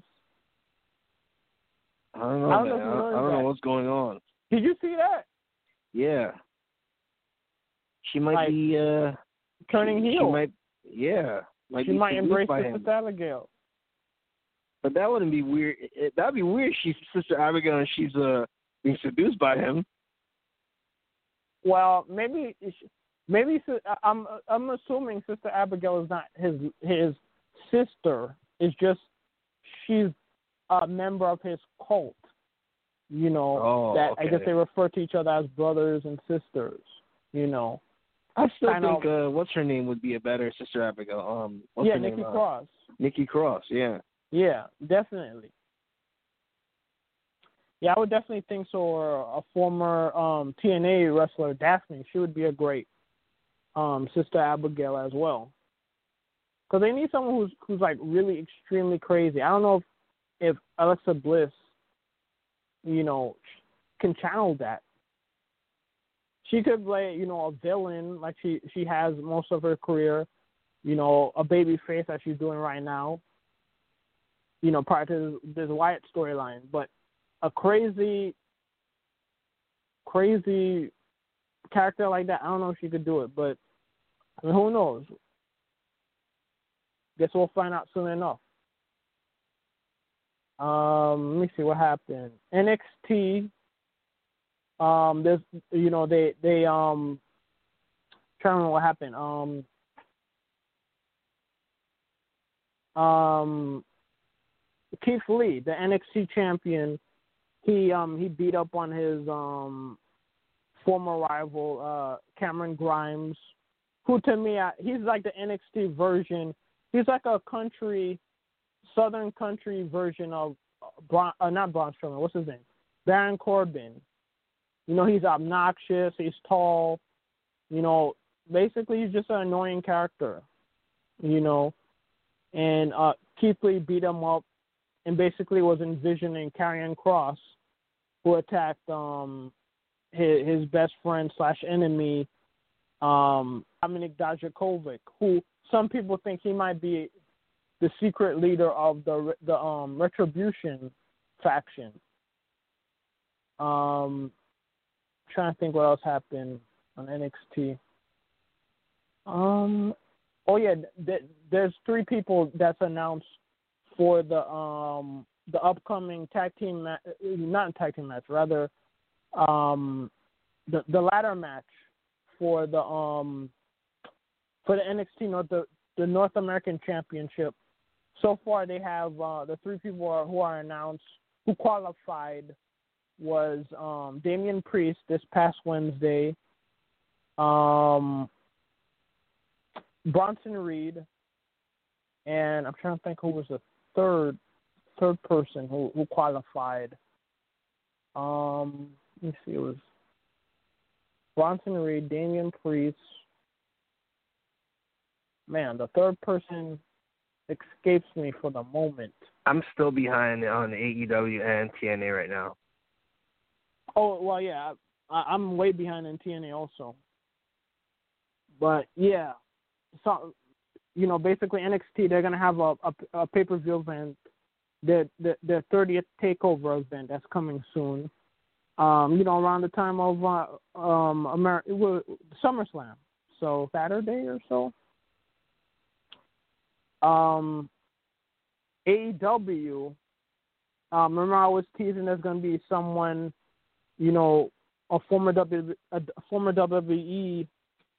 I don't know. I don't man. know if you I, I don't that. know what's going on. Did you see that? Yeah, she might like, be uh, turning she, heel. She might, yeah, might she be might embrace by Sister him. Abigail. But that wouldn't be weird. It, that'd be weird. She's Sister Abigail and she's uh being seduced by him. Well, maybe maybe I'm I'm assuming Sister Abigail is not his his sister. It's just she's a member of his cult. You know, oh, that okay. I guess they refer to each other as brothers and sisters. You know, I still kind think of, uh, what's her name would be a better Sister Abigail. Um, what's yeah, her Nikki name? Cross. Uh, Nikki Cross, yeah. Yeah, definitely. Yeah, I would definitely think so. Or a former um, T N A wrestler, Daphne, she would be a great um, Sister Abigail as well. Because they need someone who's who's like really extremely crazy. I don't know if, if Alexa Bliss, you know, can channel that. She could play, you know, a villain like she, she has most of her career, you know, a baby face that she's doing right now, you know, prior to this, this Wyatt storyline. But a crazy, crazy character like that, I don't know if she could do it. But, I mean, who knows? Guess we'll find out soon enough. Um, let me see what happened. N X T. Um, there's, you know, they they um, trying to remember what happened. Um, um, Keith Lee, the N X T champion, he um he beat up on his um former rival uh Cameron Grimes, who to me I, he's like the N X T version. He's like a country, southern country version of Braun, uh, not Braun Strowman. What's his name? Baron Corbin. You know, he's obnoxious. He's tall. You know, basically he's just an annoying character. You know, and uh, Keith Lee beat him up, and basically was envisioning Karrion Kross, who attacked um, his, his best friend slash enemy, um, Dominik Dijakovic, who some people think he might be the secret leader of the the um, Retribution faction. Um, trying to think what else happened on N X T. Um, oh yeah, th- there's three people that's announced for the um the upcoming tag team match, not tag team match, rather, um, the the ladder match for the um for the N X T North the, the North American Championship. So far, they have uh, the three people are, who are announced who qualified was um, Damian Priest this past Wednesday, um, Bronson Reed, and I'm trying to think who was the third third person who, who qualified. Um, let me see, it was Bronson Reed, Damian Priest. Man, the third person escapes me for the moment. I'm still behind on A E W and T N A right now. Oh, well, yeah, I, I'm way behind in T N A also. But, yeah, so, you know, basically N X T, they're going to have a, a, a pay-per-view event, their, their, their thirtieth TakeOver event that's coming soon, um, you know, around the time of uh, um, Amer- SummerSlam, so Saturday or so. Um, A E W, um, remember I was teasing there's going to be someone, you know, a former W, a former W W E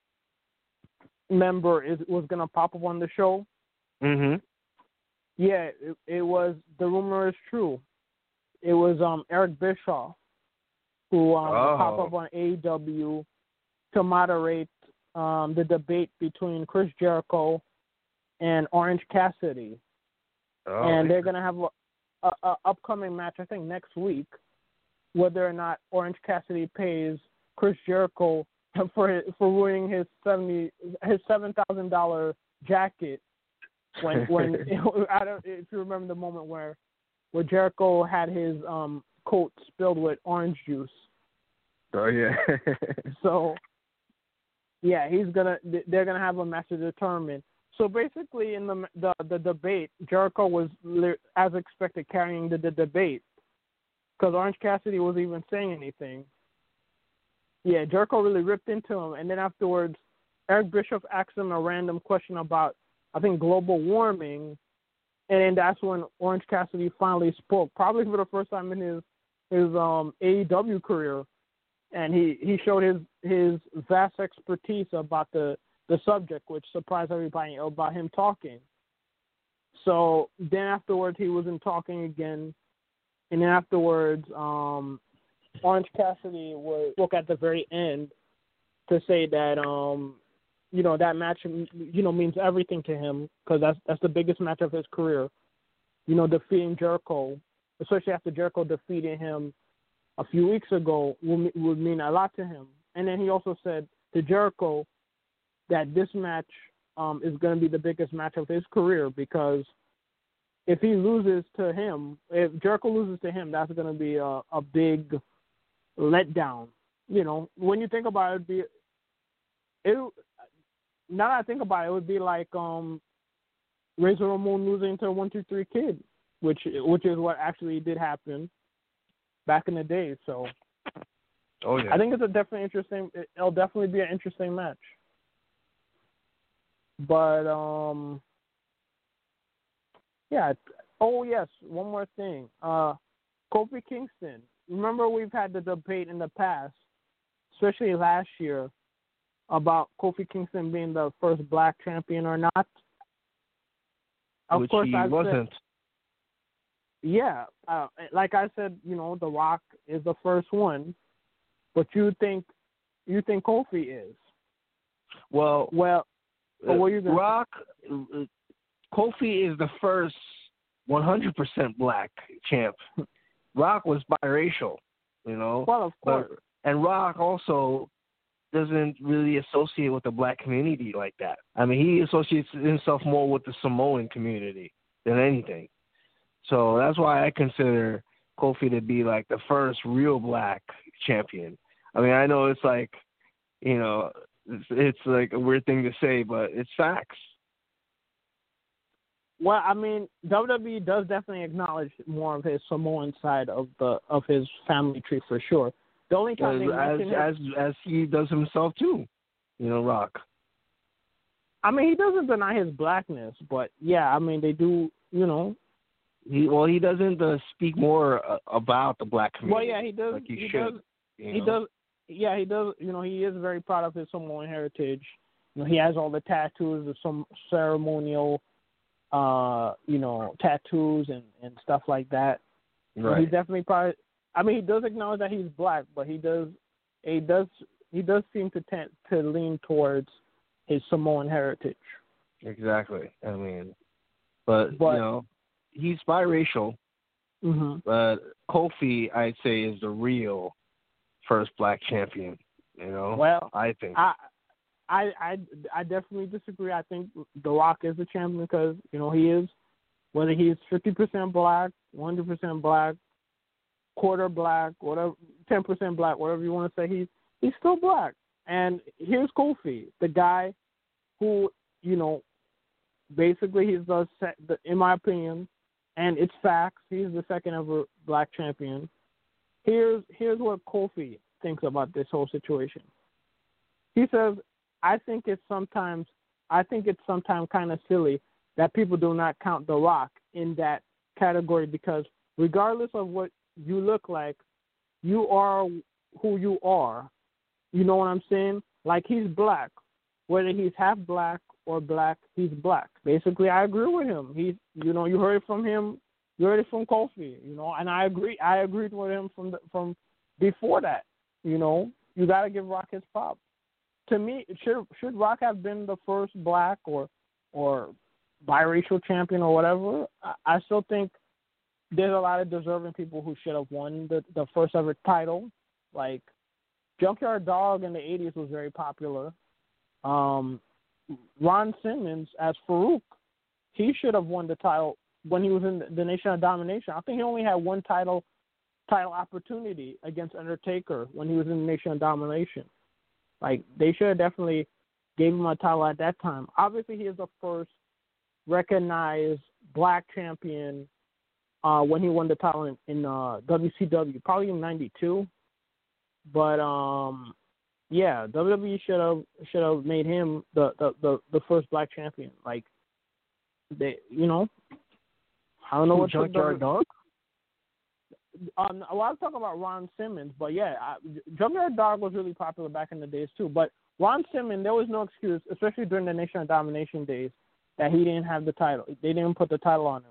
member is was going to pop up on the show. Mhm. Yeah, it, it was. The rumor is true. It was um Eric Bischoff who um oh. popped up on A E W to moderate um the debate between Chris Jericho and Orange Cassidy. Oh, and they're going to have a, a, a upcoming match, I think, next week, whether or not Orange Cassidy pays Chris Jericho for for ruining his seventy his seven thousand dollar jacket. When when I don't if you remember the moment where where Jericho had his um coat spilled with orange juice. Oh yeah. So yeah, he's gonna they're gonna have a match to determine. So basically, in the the, the debate, Jericho was, as expected, carrying the, the debate because Orange Cassidy wasn't even saying anything. Yeah, Jericho really ripped into him, and then afterwards, Eric Bischoff asked him a random question about, I think, global warming, and then that's when Orange Cassidy finally spoke, probably for the first time in his his um, A E W career, and he, he showed his his vast expertise about the. the subject, which surprised everybody about him talking. So then afterwards, he wasn't talking again. And then afterwards, um, Orange Cassidy was, spoke at the very end to say that, um, you know, that match, you know, means everything to him because that's, that's the biggest match of his career. You know, defeating Jericho, especially after Jericho defeated him a few weeks ago, would, would mean a lot to him. And then he also said to Jericho, that this match um, is going to be the biggest match of his career because if he loses to him, if Jericho loses to him, that's going to be a, a big letdown. You know, when you think about it, it'd be it. Now that I think about it, it would be like um, Razor Ramon losing to one two three Kid, which which is what actually did happen back in the day. So, oh yeah, I think it's a definitely interesting. It'll definitely be an interesting match. But, um, yeah. Oh, yes, one more thing. Uh, Kofi Kingston. Remember we've had the debate in the past, especially last year, about Kofi Kingston being the first black champion or not. Of Which course, he I wasn't. Said, yeah. Uh, like I said, you know, The Rock is the first one. But you think, you think Kofi is? Well, well, Uh, what you Rock, uh, Kofi is the first one hundred percent black champ. Rock was biracial, you know. Well, of course. But, and Rock also doesn't really associate with the black community like that. I mean, he associates himself more with the Samoan community than anything. So that's why I consider Kofi to be like the first real black champion. I mean, I know it's like, you know, it's, it's like a weird thing to say, but it's facts. Well, I mean, W W E does definitely acknowledge more of his Samoan side of the of his family tree for sure. The only time As they mention as, his, as as he does himself too, you know, Rock. I mean, he doesn't deny his blackness, but yeah, I mean, they do, you know. He well, he doesn't uh, speak more uh, about the black community. Well, yeah, he does. Like he, he should. does. You He know? does. Yeah, he does. You know, he is very proud of his Samoan heritage. You know, he has all the tattoos, the some ceremonial, uh, you know, tattoos and, and stuff like that. Right. He's definitely proud. I mean, he does acknowledge that he's black, but he does. He does. He does seem to tend to lean towards his Samoan heritage. Exactly. I mean, but, But you know, he's biracial. mm-hmm. But Kofi, I'd say, is the real first black champion. You know, well, I think. I, I, I, I definitely disagree. I think The Rock is the champion because you know he is, whether he's fifty percent black, one hundred percent black, quarter black, whatever, ten percent black, whatever you want to say, he's he's still black. And here's Kofi, the guy who you know, basically he's the, the in my opinion, and it's facts, he's the second ever black champion. Here's here's what Kofi thinks about this whole situation. He says, I think it's sometimes I think it's sometimes kind of silly that people do not count The Rock in that category because regardless of what you look like, you are who you are. You know what I'm saying? Like he's black. Whether he's half black or black, he's black. Basically, I agree with him. He's, you know, you heard it from him. You heard it from Kofi, you know, and I agree. I agreed with him from the, from before that. You know, you got to give Rock his props. To me, should should Rock have been the first black or or biracial champion or whatever? I, I still think there's a lot of deserving people who should have won the the first ever title. Like Junkyard Dog in the eighties was very popular. Um, Ron Simmons as Farouk, he should have won the title when he was in the Nation of Domination. I think he only had one title title opportunity against Undertaker when he was in the Nation of Domination. Like, they should have definitely gave him a title at that time. Obviously, he is the first recognized black champion uh, when he won the title in, in uh, W C W, probably in ninety-two. But, um, yeah, W W E should have should have made him the, the, the, the first black champion. Like, they, you know, I don't know what Junkyard Dog. Um, well, I was talking about Ron Simmons, but yeah, I, Junkyard Dog was really popular back in the days too. But Ron Simmons, there was no excuse, especially during the Nation of Domination days, that he didn't have the title. They didn't put the title on him,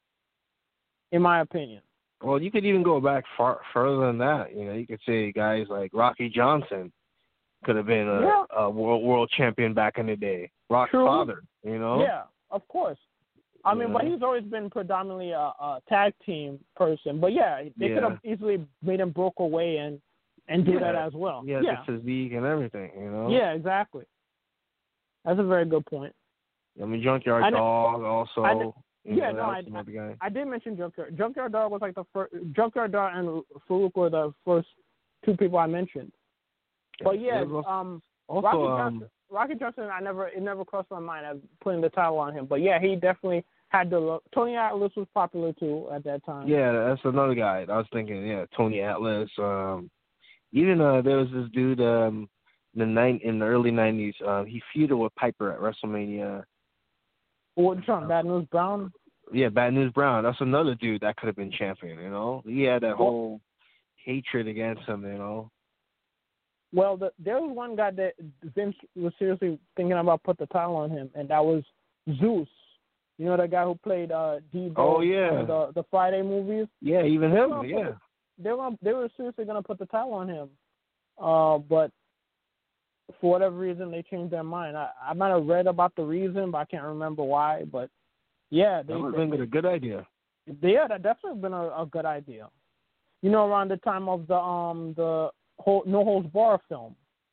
in my opinion. Well, you could even go back far further than that. You know, you could say guys like Rocky Johnson could have been a, yeah. a world world champion back in the day. Rock's True. father, you know. Yeah, of course. I mean, yeah. but he's always been predominantly a, a tag team person. But yeah, they yeah. could have easily made him broke away and and do yeah. that as well. Yeah, yeah, the physique and everything, you know. Yeah, exactly. That's a very good point. I mean, Junkyard I Dog also. I know, yeah, know, no, I, guy. I, I did mention Junkyard. Junkyard Dog was like the first. Junkyard Dog and Farouk were the first two people I mentioned. Yeah, but yeah, also, um, also, Rocky um, Johnson. Rocky Johnson, I never, it never crossed my mind of putting the title on him. But yeah, he definitely had the look. Tony Atlas was popular too at that time. Yeah, that's another guy. I was thinking, yeah, Tony Atlas. Um, even uh, there was this dude um, in the nine in the early nineties. Uh, he feuded with Piper at WrestleMania. What Trump? Bad News Brown. Yeah, Bad News Brown. That's another dude that could have been champion. You know, he had that whole hatred against him. You know. Well, the, there was one guy that Vince was seriously thinking about put the title on him, and that was Zeus. You know, the guy who played uh, Debo oh, yeah. in the the Friday movies. Yeah, even him. Yeah. Put, they were they were seriously gonna put the title on him, uh, but for whatever reason they changed their mind. I, I might have read about the reason, but I can't remember why. But yeah, they, that would they, have been a good idea. Yeah, that definitely been a, a good idea. You know, around the time of the um the whole No Holds Barred film.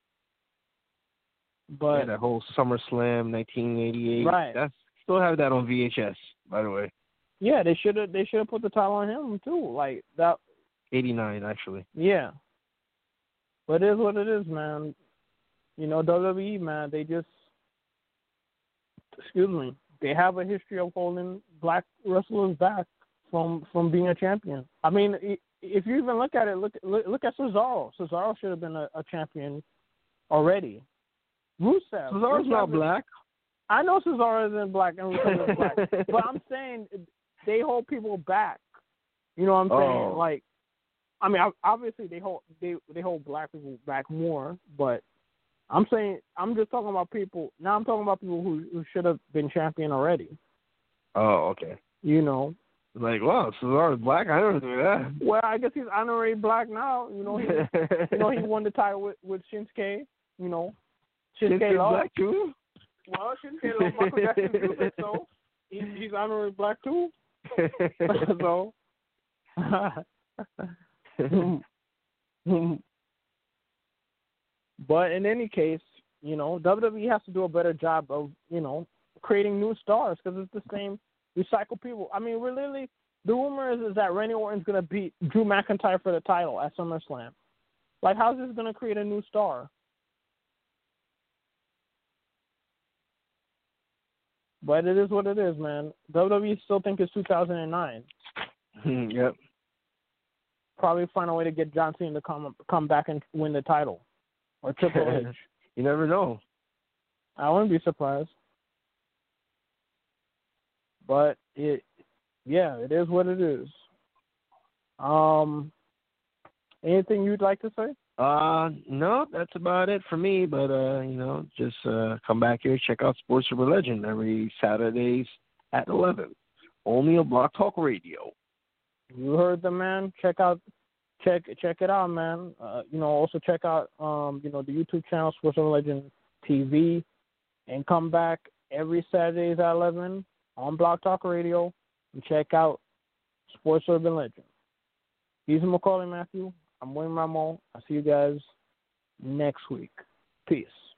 But yeah, that whole SummerSlam nineteen eighty-eight. Right. That's still have that on V H S, by the way. Yeah, they should have they should have put the title on him too. Like that. eighty-nine, actually. Yeah. But it is what it is, man. You know, W W E, man, they just, excuse me, they have a history of holding black wrestlers back from from being a champion. I mean, if you even look at it, look look, look at Cesaro. Cesaro should have been a, a champion already. Rusev. Cesaro's not black. I know Cesaro isn't black and Rusev is black, but I'm saying they hold people back. You know what I'm saying? Oh. Like, I mean, obviously they hold they they hold black people back more, but I'm saying I'm just talking about people. Now I'm talking about people who who should have been champion already. Oh, okay. You know. Like, wow, Cesaro's black. I never knew that. Well, I guess he's honorary black now. You know, he you know he won the title with with Shinsuke. You know, Shinsuke, Shinsuke's lost. black too. Well, Shinsuke lost Michael Jackson's music, so he, he's honorary black too. So, but in any case, you know, W W E has to do a better job of, you know, creating new stars because it's the same recycled people. I mean, we're literally, the rumor is, is that Randy Orton's going to beat Drew McIntyre for the title at SummerSlam. Like, how's this going to create a new star? But it is what it is, man. W W E still think it's two thousand nine. Yep. Probably find a way to get John Cena to come come back and win the title. Or Triple H. You never know. I wouldn't be surprised. But it, yeah, it is what it is. Um, anything you'd like to say? Uh, no, that's about it for me. But uh, you know, just uh, come back here, check out Sports Super Legend every Saturdays at eleven, only on Block Talk Radio. You heard the man. Check out, check check it out, man. Uh, you know, also check out, um, you know, the YouTube channel Sports Super Legend T V, and come back every Saturdays at eleven on Block Talk Radio and check out Sports Urban Legend. He's Macaulay Matthew. I'm William Ramon. I'll see you guys next week. Peace.